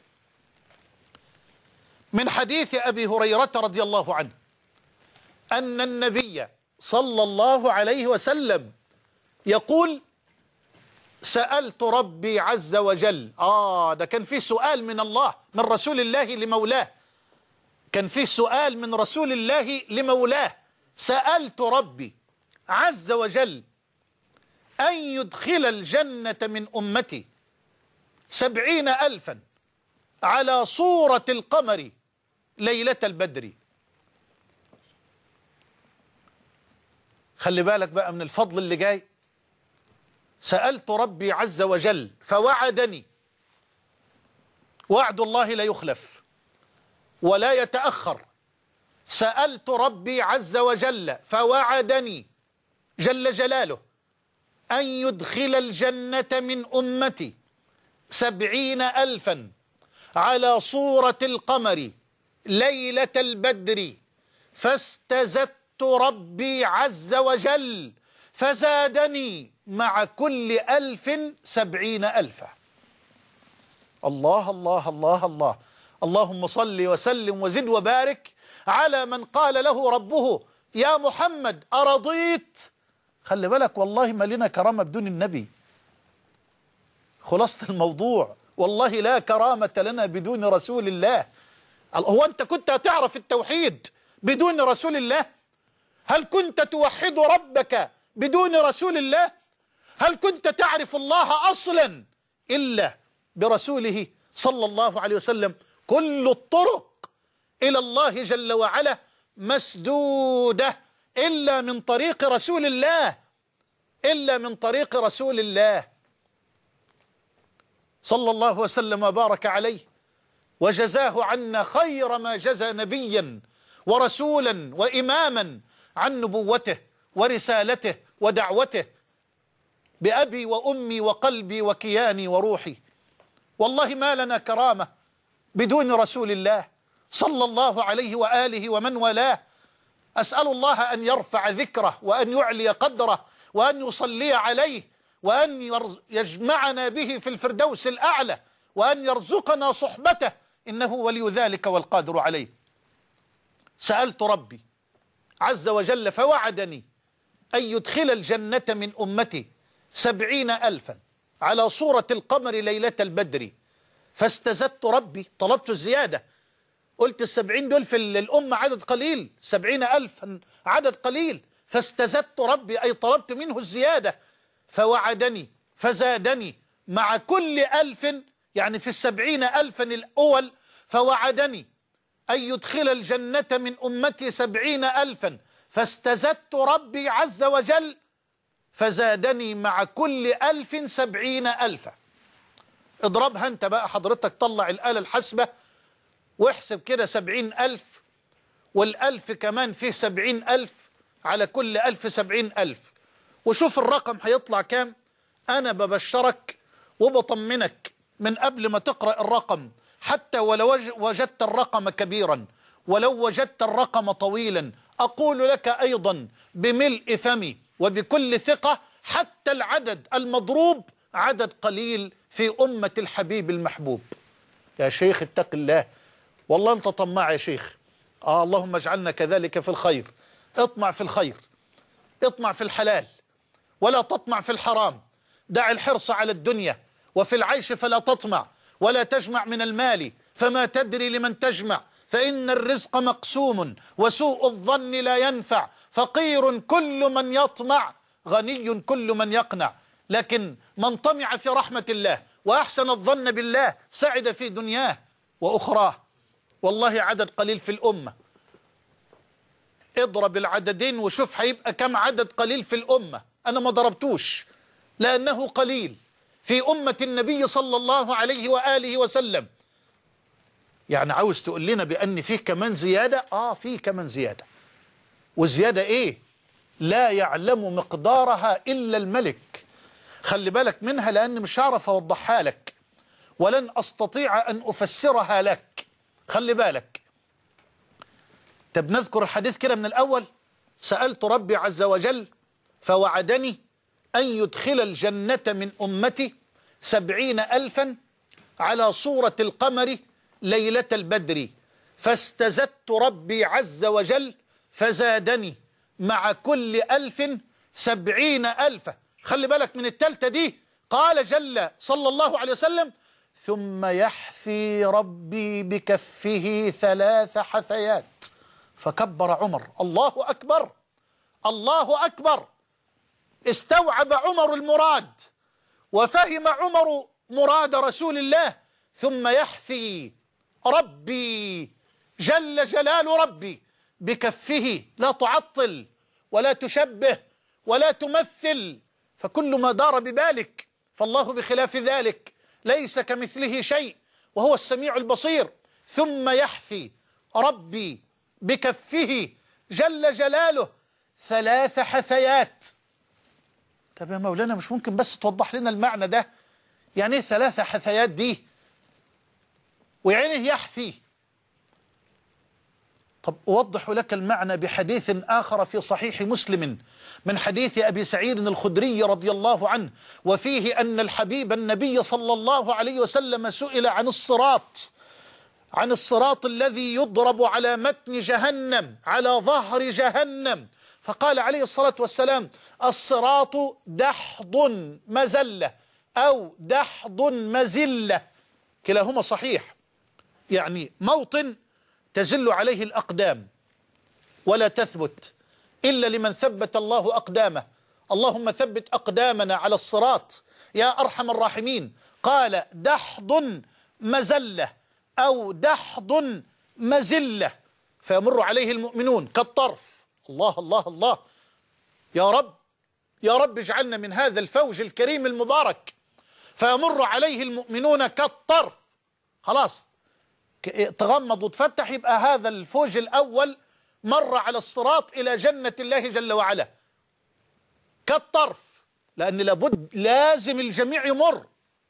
من حديث أبي هريرة رضي الله عنه أن النبي صلى الله عليه وسلم يقول: سألت ربي عز وجل. آه ده كان فيه سؤال من الله من رسول الله لمولاه، كان فيه سؤال من رسول الله لمولاه. سألت ربي عز وجل أن يدخل الجنة من أمتي سبعين ألفا على صورة القمر ليلة البدر. خلي بالك بقى من الفضل اللي جاي. سألت ربي عز وجل فوعدني، وعد الله لا يخلف ولا يتأخر. سألت ربي عز وجل فوعدني جل جلاله أن يدخل الجنة من أمتي سبعين ألفا على صورة القمر ليلة البدر، فاستزدت ربي عز وجل فزادني مع كل ألف سبعين ألفا. الله الله الله الله. اللهم صل وسلم وزد وبارك على من قال له ربه: يا محمد أرضيت؟ خلي بالك والله ما لنا كرامة بدون النبي. خلاصة الموضوع والله لا كرامة لنا بدون رسول الله. هو أنت كنت هتعرف التوحيد بدون رسول الله؟ هل كنت توحد ربك بدون رسول الله؟ هل كنت تعرف الله أصلا إلا برسوله صلى الله عليه وسلم؟ كل الطرق إلى الله جل وعلا مسدودة إلا من طريق رسول الله، إلا من طريق رسول الله صلى الله وسلم وبارك عليه، وجزاه عنا خير ما جزى نبيا ورسولا وإماما عن نبوته ورسالته ودعوته، بأبي وأمي وقلبي وكياني وروحي. والله ما لنا كرامة بدون رسول الله صلى الله عليه وآله ومن والاه. أسأل الله أن يرفع ذكره وأن يعلي قدره وأن يصلي عليه وأن يجمعنا به في الفردوس الأعلى وأن يرزقنا صحبته، إنه ولي ذلك والقادر عليه. سألت ربي عز وجل فوعدني أن يدخل الجنة من أمتي سبعين ألفا على صورة القمر ليلة البدر، فاستزدت ربي، طلبت الزيادة. قلت السبعين دول في الأمة عدد قليل، سبعين ألفا عدد قليل، فاستزدت ربي أي طلبت منه الزيادة، فوعدني فزادني مع كل ألف، يعني في السبعين ألفا الأول، فوعدني أن يدخل الجنة من أمتي سبعين ألفا، فاستزدت ربي عز وجل فزادني مع كل ألف سبعين ألفا. اضربها انت بقى حضرتك، طلع الآلة الحاسبة واحسب كده، سبعين ألف والألف كمان فيه سبعين ألف، على كل ألف سبعين ألف، وشوف الرقم هيطلع كام. أنا ببشرك وبطمنك من قبل ما تقرأ الرقم، حتى ولو وجدت الرقم كبيرا، ولو وجدت الرقم طويلا، أقول لك أيضا بملء فمي وبكل ثقة، حتى العدد المضروب عدد قليل في أمة الحبيب المحبوب. يا شيخ اتق الله، والله أنت طماع يا شيخ. آه اللهم اجعلنا كذلك في الخير. اطمع في الخير، اطمع في الحلال، ولا تطمع في الحرام. دع الحرص على الدنيا، وفي العيش فلا تطمع، ولا تجمع من المال فما تدري لمن تجمع، فإن الرزق مقسوم وسوء الظن لا ينفع، فقير كل من يطمع، غني كل من يقنع. لكن من طمع في رحمة الله وأحسن الظن بالله سعد في دنياه وأخراه. والله عدد قليل في الأمة، اضرب العددين وشوف هيبقى كم عدد قليل في الأمة. أنا ما ضربتوش لأنه قليل في أمة النبي صلى الله عليه وآله وسلم. يعني عاوز تقول لنا بأن فيه كمان زيادة؟ آه فيه كمان زيادة. والزيادة إيه؟ لا يعلم مقدارها إلا الملك. خلي بالك منها، لأن مش هعرف أوضحها لك، ولن أستطيع أن أفسرها لك. خلي بالك. طب نذكر الحديث كده من الأول. سألت ربي عز وجل فوعدني أن يدخل الجنة من أمتي سبعين ألفا على صورة القمر ليلة البدر، فاستزدت ربي عز وجل فزادني مع كل ألف سبعين ألفا. خلي بالك من التالتة دي. قال جل صلى الله عليه وسلم: ثم يحثي ربي بكفه ثلاث حثيات. فكبر عمر. الله أكبر، الله أكبر. استوعب عمر المراد، وفهم عمر مراد رسول الله. ثم يحثي ربي جل جلال ربي بكفه، لا تعطل ولا تشبه ولا تمثل، فكل ما دار ببالك، فالله بخلاف ذلك ليس كمثله شيء وهو السميع البصير. ثم يحثي ربي بكفه جل جلاله ثلاث حثيات. طب يا مولانا مش ممكن بس توضح لنا المعنى ده؟ يعني ايه ثلاث حثيات دي؟ ويعني يحثي. طب أوضح لك المعنى بحديث آخر في صحيح مسلم من حديث أبي سعيد الخدري رضي الله عنه، وفيه أن الحبيب النبي صلى الله عليه وسلم سئل عن الصراط، عن الصراط الذي يضرب على متن جهنم، على ظهر جهنم، فقال عليه الصلاة والسلام: الصراط دحض مزلة أو دحض مزلة، كلاهما صحيح، يعني موطن تزل عليه الأقدام ولا تثبت إلا لمن ثبت الله أقدامه. اللهم ثبت أقدامنا على الصراط يا أرحم الراحمين. قال: دحض مزلة أو دحض مزلة، فيمر عليه المؤمنون كالطرف. الله الله الله، يا رب يا رب اجعلنا من هذا الفوج الكريم المبارك. فيمر عليه المؤمنون كالطرف، خلاص تغمض وتفتح، يبقى هذا الفوج الأول مر على الصراط إلى جنة الله جل وعلا كالطرف، لأن لابد لازم الجميع يمر،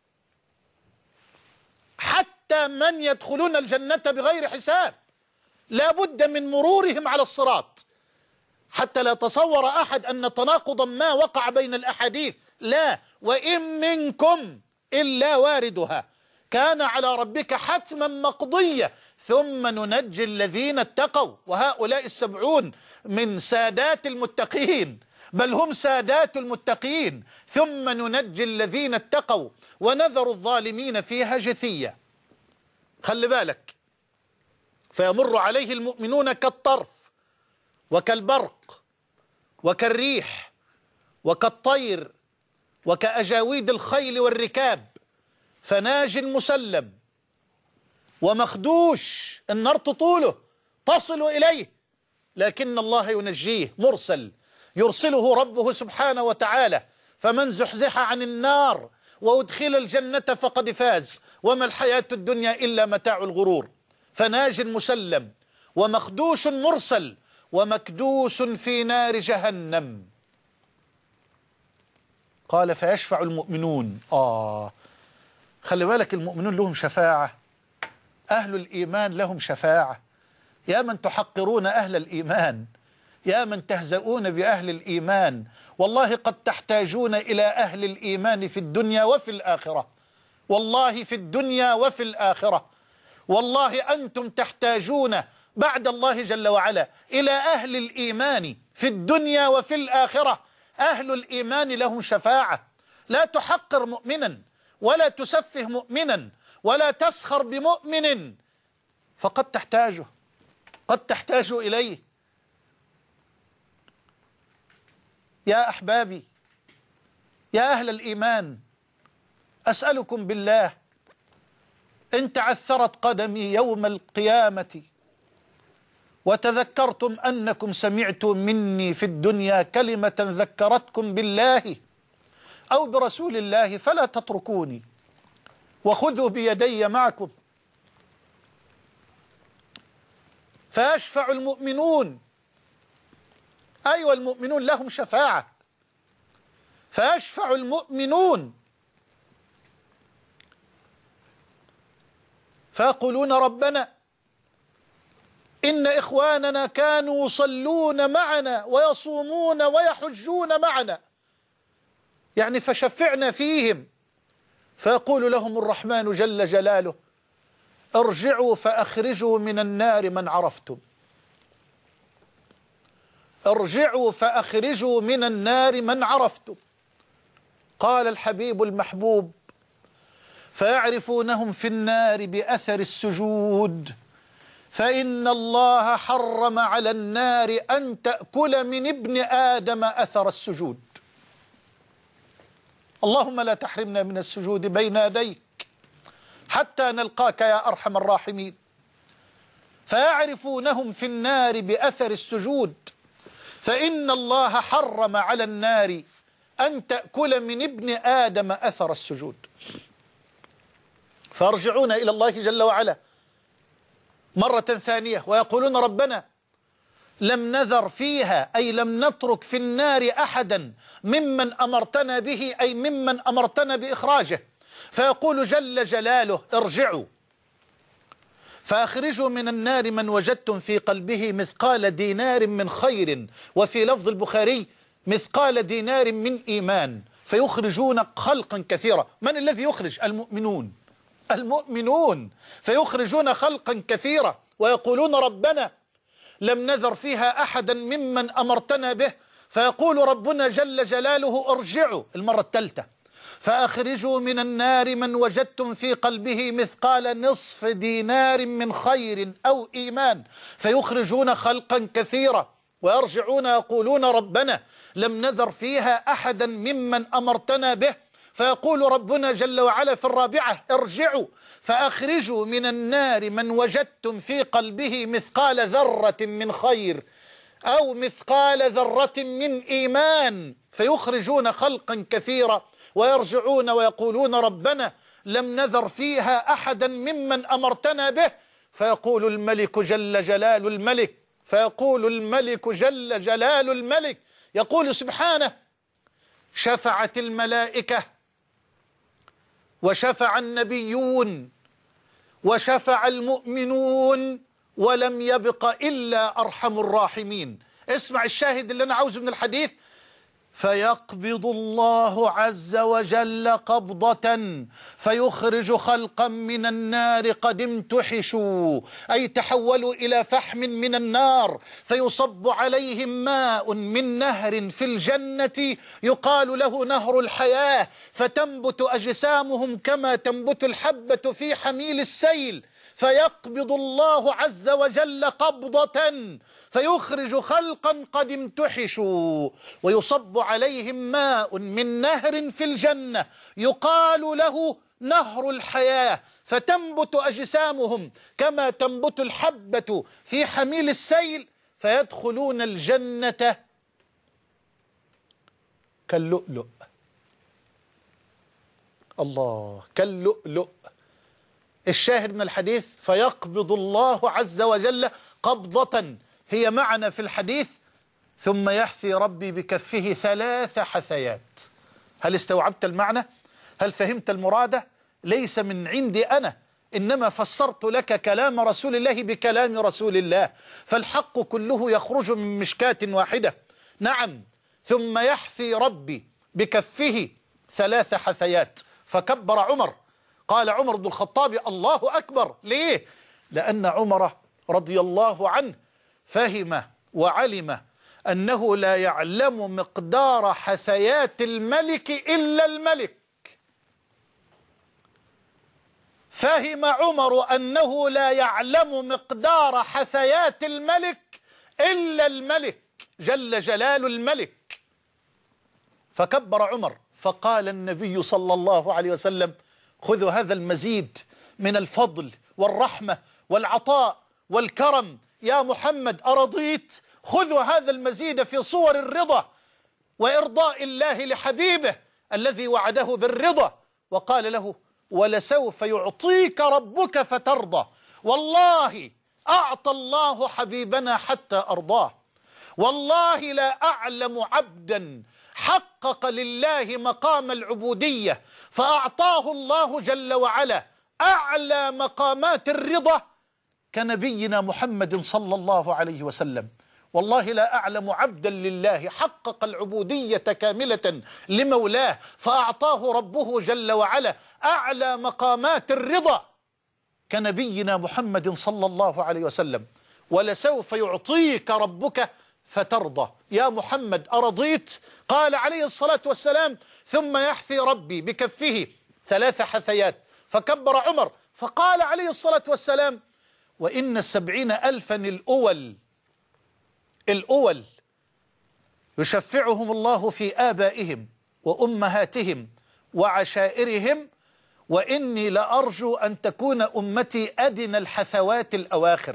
حتى من يدخلون الجنة بغير حساب لابد من مرورهم على الصراط، حتى لا تصور أحد أن تناقضا ما وقع بين الأحاديث. لا، وإن منكم إلا واردها كان على ربك حتما مقضية ثم ننجي الذين اتقوا، وهؤلاء السبعون من سادات المتقين بل هم سادات المتقين، ثم ننجي الذين اتقوا ونذر الظالمين فيها جثيا. خلي بالك، فيمر عليه المؤمنون كالطرف وكالبرق وكالريح وكالطير وكأجاويد الخيل والركاب، فناج مسلم ومخدوش، النار تطوله تصل إليه، لكن الله ينجيه مرسل يرسله ربه سبحانه وتعالى. فمن زحزح عن النار وأدخل الجنة فقد فاز، وما الحياة الدنيا إلا متاع الغرور. فناج مسلم ومخدوش مرسل ومكدوس في نار جهنم. قال فيشفع المؤمنون. آه خلي بالك، المؤمنون لهم شفاعة، أهل الإيمان لهم شفاعة. يا من تحقرون أهل الإيمان، يا من تهزؤون بأهل الإيمان، والله قد تحتاجون إلى أهل الإيمان في الدنيا وفي الآخرة، والله في الدنيا وفي الآخرة. والله أنتم تحتاجون بعد الله جل وعلا إلى أهل الإيمان في الدنيا وفي الآخرة. أهل الإيمان لهم شفاعة. لا تحقر مؤمنا ولا تسفه مؤمنا ولا تسخر بمؤمن، فقد تحتاجه، قد تحتاج إليه. يا أحبابي، يا أهل الإيمان، أسألكم بالله، إن تعثرت قدمي يوم القيامة وتذكرتم أنكم سمعتم مني في الدنيا كلمة ذكرتكم بالله أو برسول الله فلا تتركوني، وخذوا بيدي معكم. فيشفع المؤمنون، أيوة المؤمنون لهم شفاعة. فيشفع المؤمنون فيقولون ربنا إن إخواننا كانوا يصلون معنا ويصومون ويحجون معنا، يعني فشفعنا فيهم. فيقول لهم الرحمن جل جلاله ارجعوا فأخرجوا من النار من عرفتم، ارجعوا فأخرجوا من النار من عرفتم. قال الحبيب المحبوب فيعرفونهم في النار بأثر السجود، فإن الله حرم على النار أن تأكل من ابن آدم أثر السجود. اللهم لا تحرمنا من السجود بين يديك حتى نلقاك يا أرحم الراحمين. فيعرفونهم في النار بأثر السجود، فإن الله حرم على النار أن تأكل من ابن آدم أثر السجود. فيرجعون إلى الله جل وعلا مرة ثانية ويقولون ربنا لم نذر فيها، أي لم نترك في النار أحدا ممن أمرتنا به، أي ممن أمرتنا بإخراجه. فيقول جل جلاله ارجعوا فأخرجوا من النار من وجدتم في قلبه مثقال دينار من خير، وفي لفظ البخاري مثقال دينار من إيمان، فيخرجون خلقا كثيرا. من الذي يخرج؟ المؤمنون، المؤمنون فيخرجون خلقا كثيرا ويقولون ربنا لم نذر فيها أحدا ممن أمرتنا به. فيقول ربنا جل جلاله ارجعوا المرة الثالثة فأخرجوا من النار من وجدتم في قلبه مثقال نصف دينار من خير أو إيمان، فيخرجون خلقا كثيرا ويرجعون يقولون ربنا لم نذر فيها أحدا ممن أمرتنا به. فيقول ربنا جل وعلا في الرابعة ارجعوا فأخرجوا من النار من وجدتم في قلبه مثقال ذرة من خير أو مثقال ذرة من إيمان، فيخرجون خلقا كثيرا ويرجعون ويقولون ربنا لم نذر فيها أحدا ممن أمرتنا به. فيقول الملك جل جلال الملك فيقول الملك جل جلال الملك يقول سبحانه شفعت الملائكة وشفع النبيون وشفع المؤمنون ولم يبق إلا أرحم الراحمين. اسمع الشاهد اللي أنا عاوزه من الحديث، فيقبض الله عز وجل قبضة فيخرج خلقا من النار قد امتحشوا، أي تحولوا إلى فحم من النار، فيصب عليهم ماء من نهر في الجنة يقال له نهر الحياة، فتنبت أجسامهم كما تنبت الحبة في حميل السيل. فيقبض الله عز وجل قبضة فيخرج خلقا قد امتحشوا، ويصب عليهم ماء من نهر في الجنة يقال له نهر الحياة، فتنبت أجسامهم كما تنبت الحبة في حميل السيل، فيدخلون الجنة كاللؤلؤ. الله، كاللؤلؤ. الشاهد من الحديث فيقبض الله عز وجل قبضة هي معنا في الحديث، ثم يحثي ربي بكفه ثلاث حثيات. هل استوعبت المعنى؟ هل فهمت المراد؟ ليس من عندي أنا، إنما فسرت لك كلام رسول الله بكلام رسول الله، فالحق كله يخرج من مشكاة واحدة. نعم، ثم يحثي ربي بكفه ثلاث حثيات. فكبر عمر، قال عمر بن الخطاب الله أكبر. ليه؟ لأن عمر رضي الله عنه فهم وعلم أنه لا يعلم مقدار حثيات الملك إلا الملك. فهم عمر أنه لا يعلم مقدار حثيات الملك إلا الملك جل جلال الملك. فكبر عمر، فقال النبي صلى الله عليه وسلم: خذوا هذا المزيد من الفضل والرحمة والعطاء والكرم يا محمد، أرضيت؟ خذوا هذا المزيد في صور الرضا وإرضاء الله لحبيبه الذي وعده بالرضا، وقال له: ولسوف يعطيك ربك فترضى. والله أعطى الله حبيبنا حتى أرضاه. والله لا أعلم عبدا حقق لله مقام العبودية فأعطاه الله جل وعلا أعلى مقامات الرضا كنبينا محمد صلى الله عليه وسلم. والله لا أعلم عبدا لله حقق العبودية كاملة لمولاه فأعطاه ربه جل وعلا أعلى مقامات الرضا كنبينا محمد صلى الله عليه وسلم. ولسوف يعطيك ربك فترضى. يا محمد أرضيت؟ قال عليه الصلاة والسلام: ثم يحثي ربي بكفه ثلاث حثيات. فكبر عمر، فقال عليه الصلاة والسلام: وإن السبعين ألفا الأول الأول يشفعهم الله في آبائهم وأمهاتهم وعشائرهم، وإني لأرجو أن تكون أمتي أدنى الحثوات الأواخر.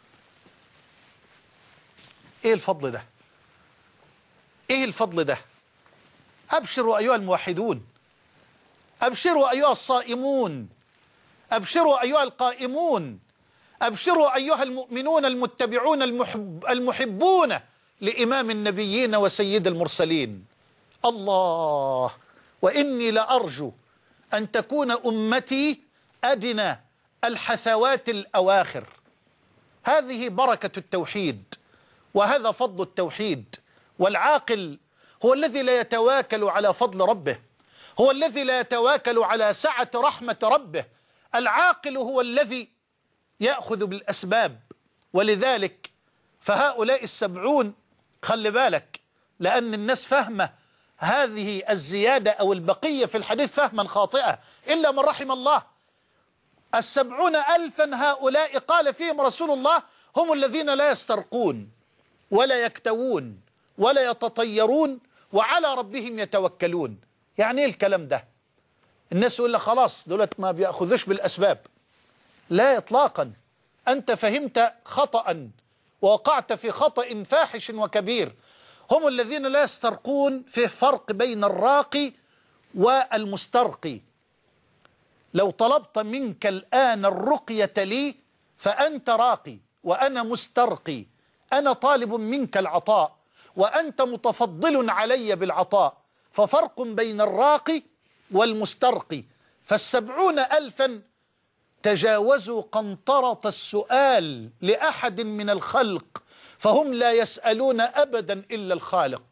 إيه الفضل ده؟ إيه الفضل ده؟ أبشروا أيها الموحدون، أبشروا أيها الصائمون، أبشروا أيها القائمون، أبشروا أيها المؤمنون المتبعون المحب المحبون لإمام النبيين وسيد المرسلين. الله، وإني لأرجو أن تكون أمتي أدنى الحثوات الأواخر. هذه بركة التوحيد، وهذا فضل التوحيد. والعاقل هو الذي لا يتواكل على فضل ربه، هو الذي لا يتواكل على سعة رحمة ربه. العاقل هو الذي يأخذ بالأسباب. ولذلك فهؤلاء السبعون، خلي بالك، لأن الناس فهمة هذه الزيادة أو البقية في الحديث فهما خاطئة إلا من رحم الله. السبعون ألفا هؤلاء قال فيهم رسول الله: هم الذين لا يسترقون ولا يكتوون ولا يتطيرون وعلى ربهم يتوكلون. يعني ايه الكلام ده؟ الناس يقول لك خلاص دولت ما بيأخذوش بالأسباب. لا إطلاقا، أنت فهمت خطأ ووقعت في خطأ فاحش وكبير. هم الذين لا يسترقون. فيه فرق بين الراقي والمسترقي. لو طلبت منك الآن الرقية لي فأنت راقي وأنا مسترقي، أنا طالب منك العطاء وأنت متفضل علي بالعطاء، ففرق بين الراقي والمسترقي. فالسبعون ألفا تجاوزوا قنطرة السؤال لأحد من الخلق، فهم لا يسألون أبدا إلا الخالق،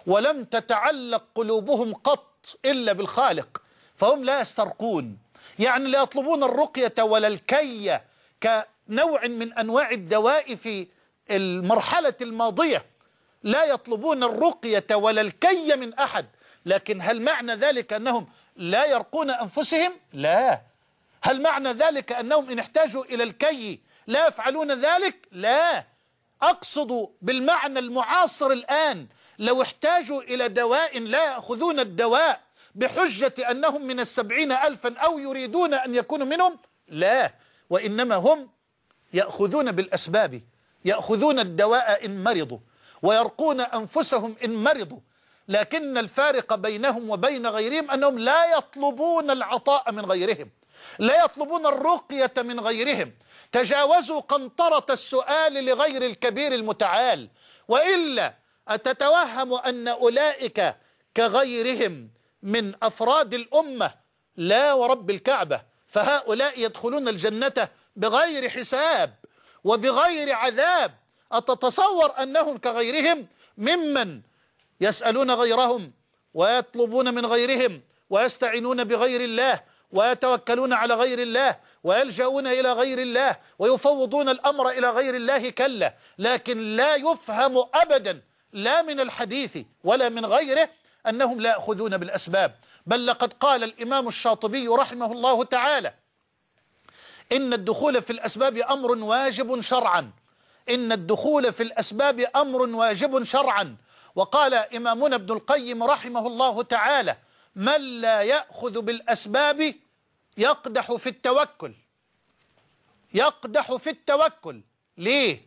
ولم تتعلق قلوبهم قط إلا بالخالق، فهم لا يسترقون، يعني لا يطلبون الرقية ولا الكي كنوع من أنواع الدواء في المرحلة الماضية، لا يطلبون الرقية ولا الكي من أحد. لكن هل معنى ذلك أنهم لا يرقون أنفسهم؟ لا. هل معنى ذلك أنهم إن احتاجوا إلى الكي لا يفعلون ذلك؟ لا. أقصد بالمعنى المعاصر الآن، لو احتاجوا إلى دواء لا يأخذون الدواء بحجة أنهم من السبعين ألفا أو يريدون أن يكونوا منهم، لا، وإنما هم يأخذون بالأسباب، يأخذون الدواء إن مرضوا ويرقون أنفسهم إن مرضوا. لكن الفارق بينهم وبين غيرهم أنهم لا يطلبون العطاء من غيرهم، لا يطلبون الرقية من غيرهم، تجاوزوا قنطرة السؤال لغير الكبير المتعال. وإلا أتتوهم أن أولئك كغيرهم من أفراد الأمة؟ لا ورب الكعبة، فهؤلاء يدخلون الجنة بغير حساب وبغير عذاب. أتتصور أنهم كغيرهم ممن يسألون غيرهم ويطلبون من غيرهم ويستعينون بغير الله ويتوكلون على غير الله ويلجؤون إلى غير الله ويفوضون الأمر إلى غير الله؟ كلا. لكن لا يفهم أبدا لا من الحديث ولا من غيره أنهم لا يأخذون بالأسباب. بل لقد قال الإمام الشاطبي رحمه الله تعالى: إن الدخول في الأسباب أمر واجب شرعا، إن الدخول في الأسباب أمر واجب شرعا. وقال إمامنا ابن القيم رحمه الله تعالى: من لا يأخذ بالأسباب يقدح في التوكل، يقدح في التوكل. ليه؟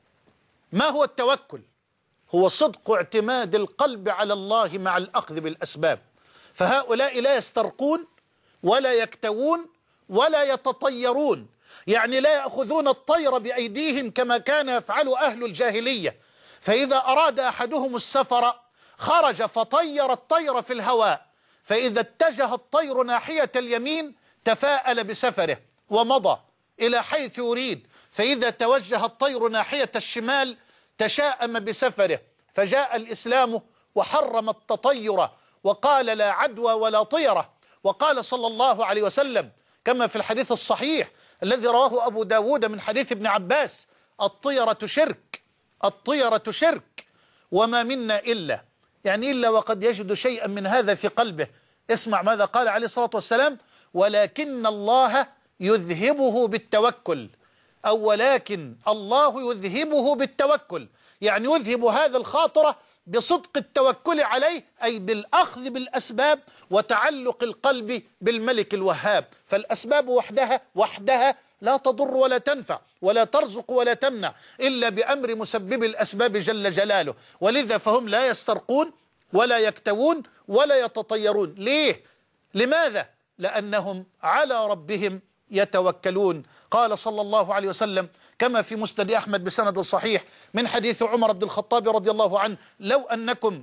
ما هو التوكل؟ هو صدق اعتماد القلب على الله مع الأخذ بالأسباب. فهؤلاء لا يسترقون ولا يكتوون ولا يتطيرون، يعني لا يأخذون الطير بأيديهم كما كان يفعل أهل الجاهلية، فإذا أراد أحدهم السفر خرج فطير الطير في الهواء، فإذا اتجه الطير ناحية اليمين تفاءل بسفره ومضى إلى حيث يريد، فإذا توجه الطير ناحية الشمال تشاءم بسفره. فجاء الإسلام وحرم التطير وقال لا عدوى ولا طيرة. وقال صلى الله عليه وسلم كما في الحديث الصحيح الذي رواه أبو داود من حديث ابن عباس: الطيرة شرك، الطيرة شرك، وما منا إلا يعني إلا وقد يجد شيئا من هذا في قلبه. اسمع ماذا قال عليه الصلاة والسلام: ولكن الله يذهبه بالتوكل، أو ولكن الله يذهبه بالتوكل، يعني يذهب هذا الخاطرة بصدق التوكل عليه، أي بالأخذ بالأسباب وتعلق القلب بالملك الوهاب. فالأسباب وحدها وحدها لا تضر ولا تنفع ولا ترزق ولا تمنع إلا بأمر مسبب الأسباب جل جلاله. ولذا فهم لا يسترقون ولا يكتوون ولا يتطيرون. ليه؟ لماذا؟ لأنهم على ربهم يتوكلون. قال صلى الله عليه وسلم كما في مسند أحمد بسند صحيح من حديث عمر بن الخطاب رضي الله عنه: لو أنكم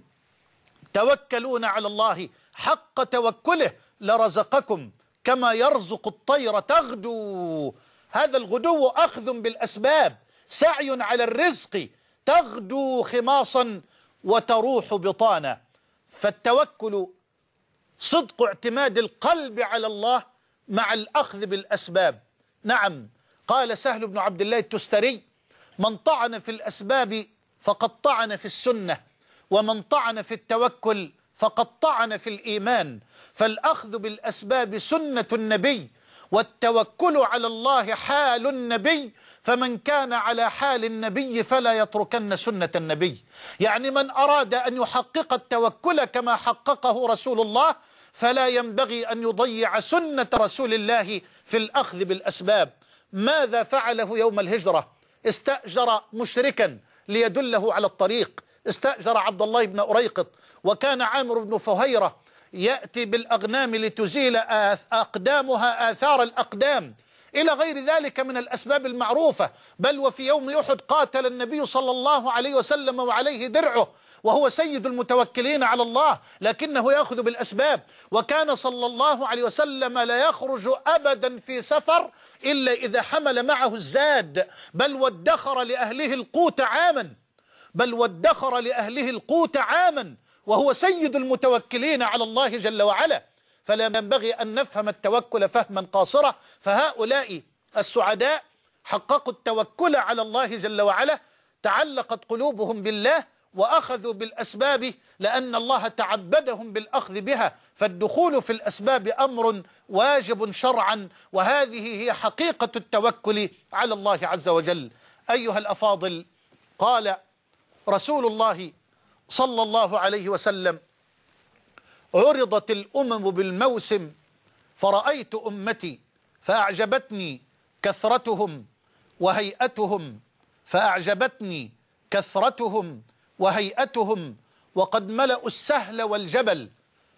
توكلون على الله حق توكله لرزقكم كما يرزق الطير تغدو. هذا الغدو أخذ بالأسباب، سعي على الرزق، تغدو خماصا وتروح بطانا. فالتوكل صدق اعتماد القلب على الله مع الأخذ بالأسباب. نعم، قال سهل بن عبد الله التستري: من طعن في الأسباب فقد طعن في السنة، ومن طعن في التوكل فقد طعن في الإيمان. فالأخذ بالأسباب سنة النبي، والتوكل على الله حال النبي، فمن كان على حال النبي فلا يتركن سنة النبي. يعني من أراد أن يحقق التوكل كما حققه رسول الله فلا ينبغي أن يضيع سنة رسول الله في الأخذ بالأسباب. ماذا فعله يوم الهجرة؟ استأجر مشركا ليدله على الطريق، استأجر عبد الله بن أريقط، وكان عامر بن فهيرة يأتي بالأغنام لتزيل أقدامها آثار الأقدام إلى غير ذلك من الأسباب المعروفة. بل وفي يوم أحد قاتل النبي صلى الله عليه وسلم وعليه درعه، وهو سيد المتوكلين على الله، لكنه يأخذ بالأسباب. وكان صلى الله عليه وسلم لا يخرج أبدا في سفر إلا إذا حمل معه الزاد، بل وادخر لأهله القوت عاما، بل وادخر لأهله القوت عاما، وهو سيد المتوكلين على الله جل وعلا، فلا ينبغي أن نفهم التوكل فهما قاصرا. فهؤلاء السعداء حققوا التوكل على الله جل وعلا، تعلقت قلوبهم بالله وأخذوا بالأسباب لأن الله تعبدهم بالأخذ بها، فالدخول في الأسباب أمر واجب شرعا، وهذه هي حقيقة التوكل على الله عز وجل. أيها الأفاضل، قال رسول الله صلى الله عليه وسلم: عرضت الأمم بالموسم فرأيت أمتي فأعجبتني كثرتهم وهيئتهم فأعجبتني كثرتهم وهيئتهم وقد ملأوا السهل والجبل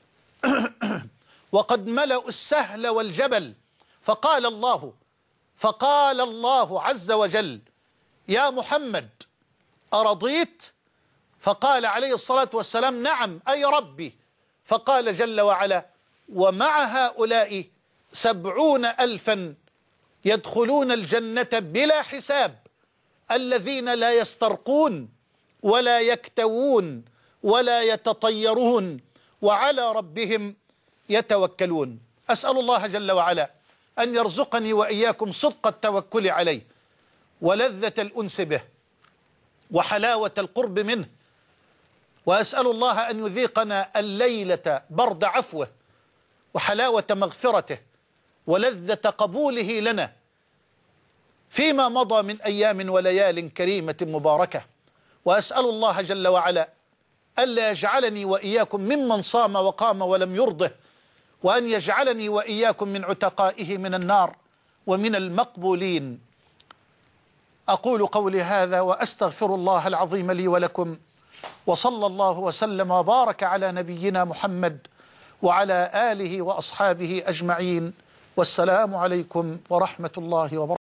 وقد ملأوا السهل والجبل فقال الله فقال الله عز وجل: يا محمد أرضيت؟ فقال عليه الصلاة والسلام: نعم أي ربي. فقال جل وعلا: ومع هؤلاء سبعون ألفا يدخلون الجنة بلا حساب، الذين لا يسترقون ولا يكتوون ولا يتطيرون وعلى ربهم يتوكلون. أسأل الله جل وعلا أن يرزقني وإياكم صدق التوكل عليه ولذة الأنس به وحلاوة القرب منه، وأسأل الله أن يذيقنا الليلة برد عفوه وحلاوة مغفرته ولذة قبوله لنا فيما مضى من أيام وليال كريمة مباركة. وأسأل الله جل وعلا ألا يجعلني وإياكم ممن صام وقام ولم يرضه، وأن يجعلني وإياكم من عتقائه من النار ومن المقبولين. أقول قولي هذا وأستغفر الله العظيم لي ولكم، وصلى الله وسلم وبارك على نبينا محمد وعلى آله وأصحابه أجمعين، والسلام عليكم ورحمة الله وبركاته.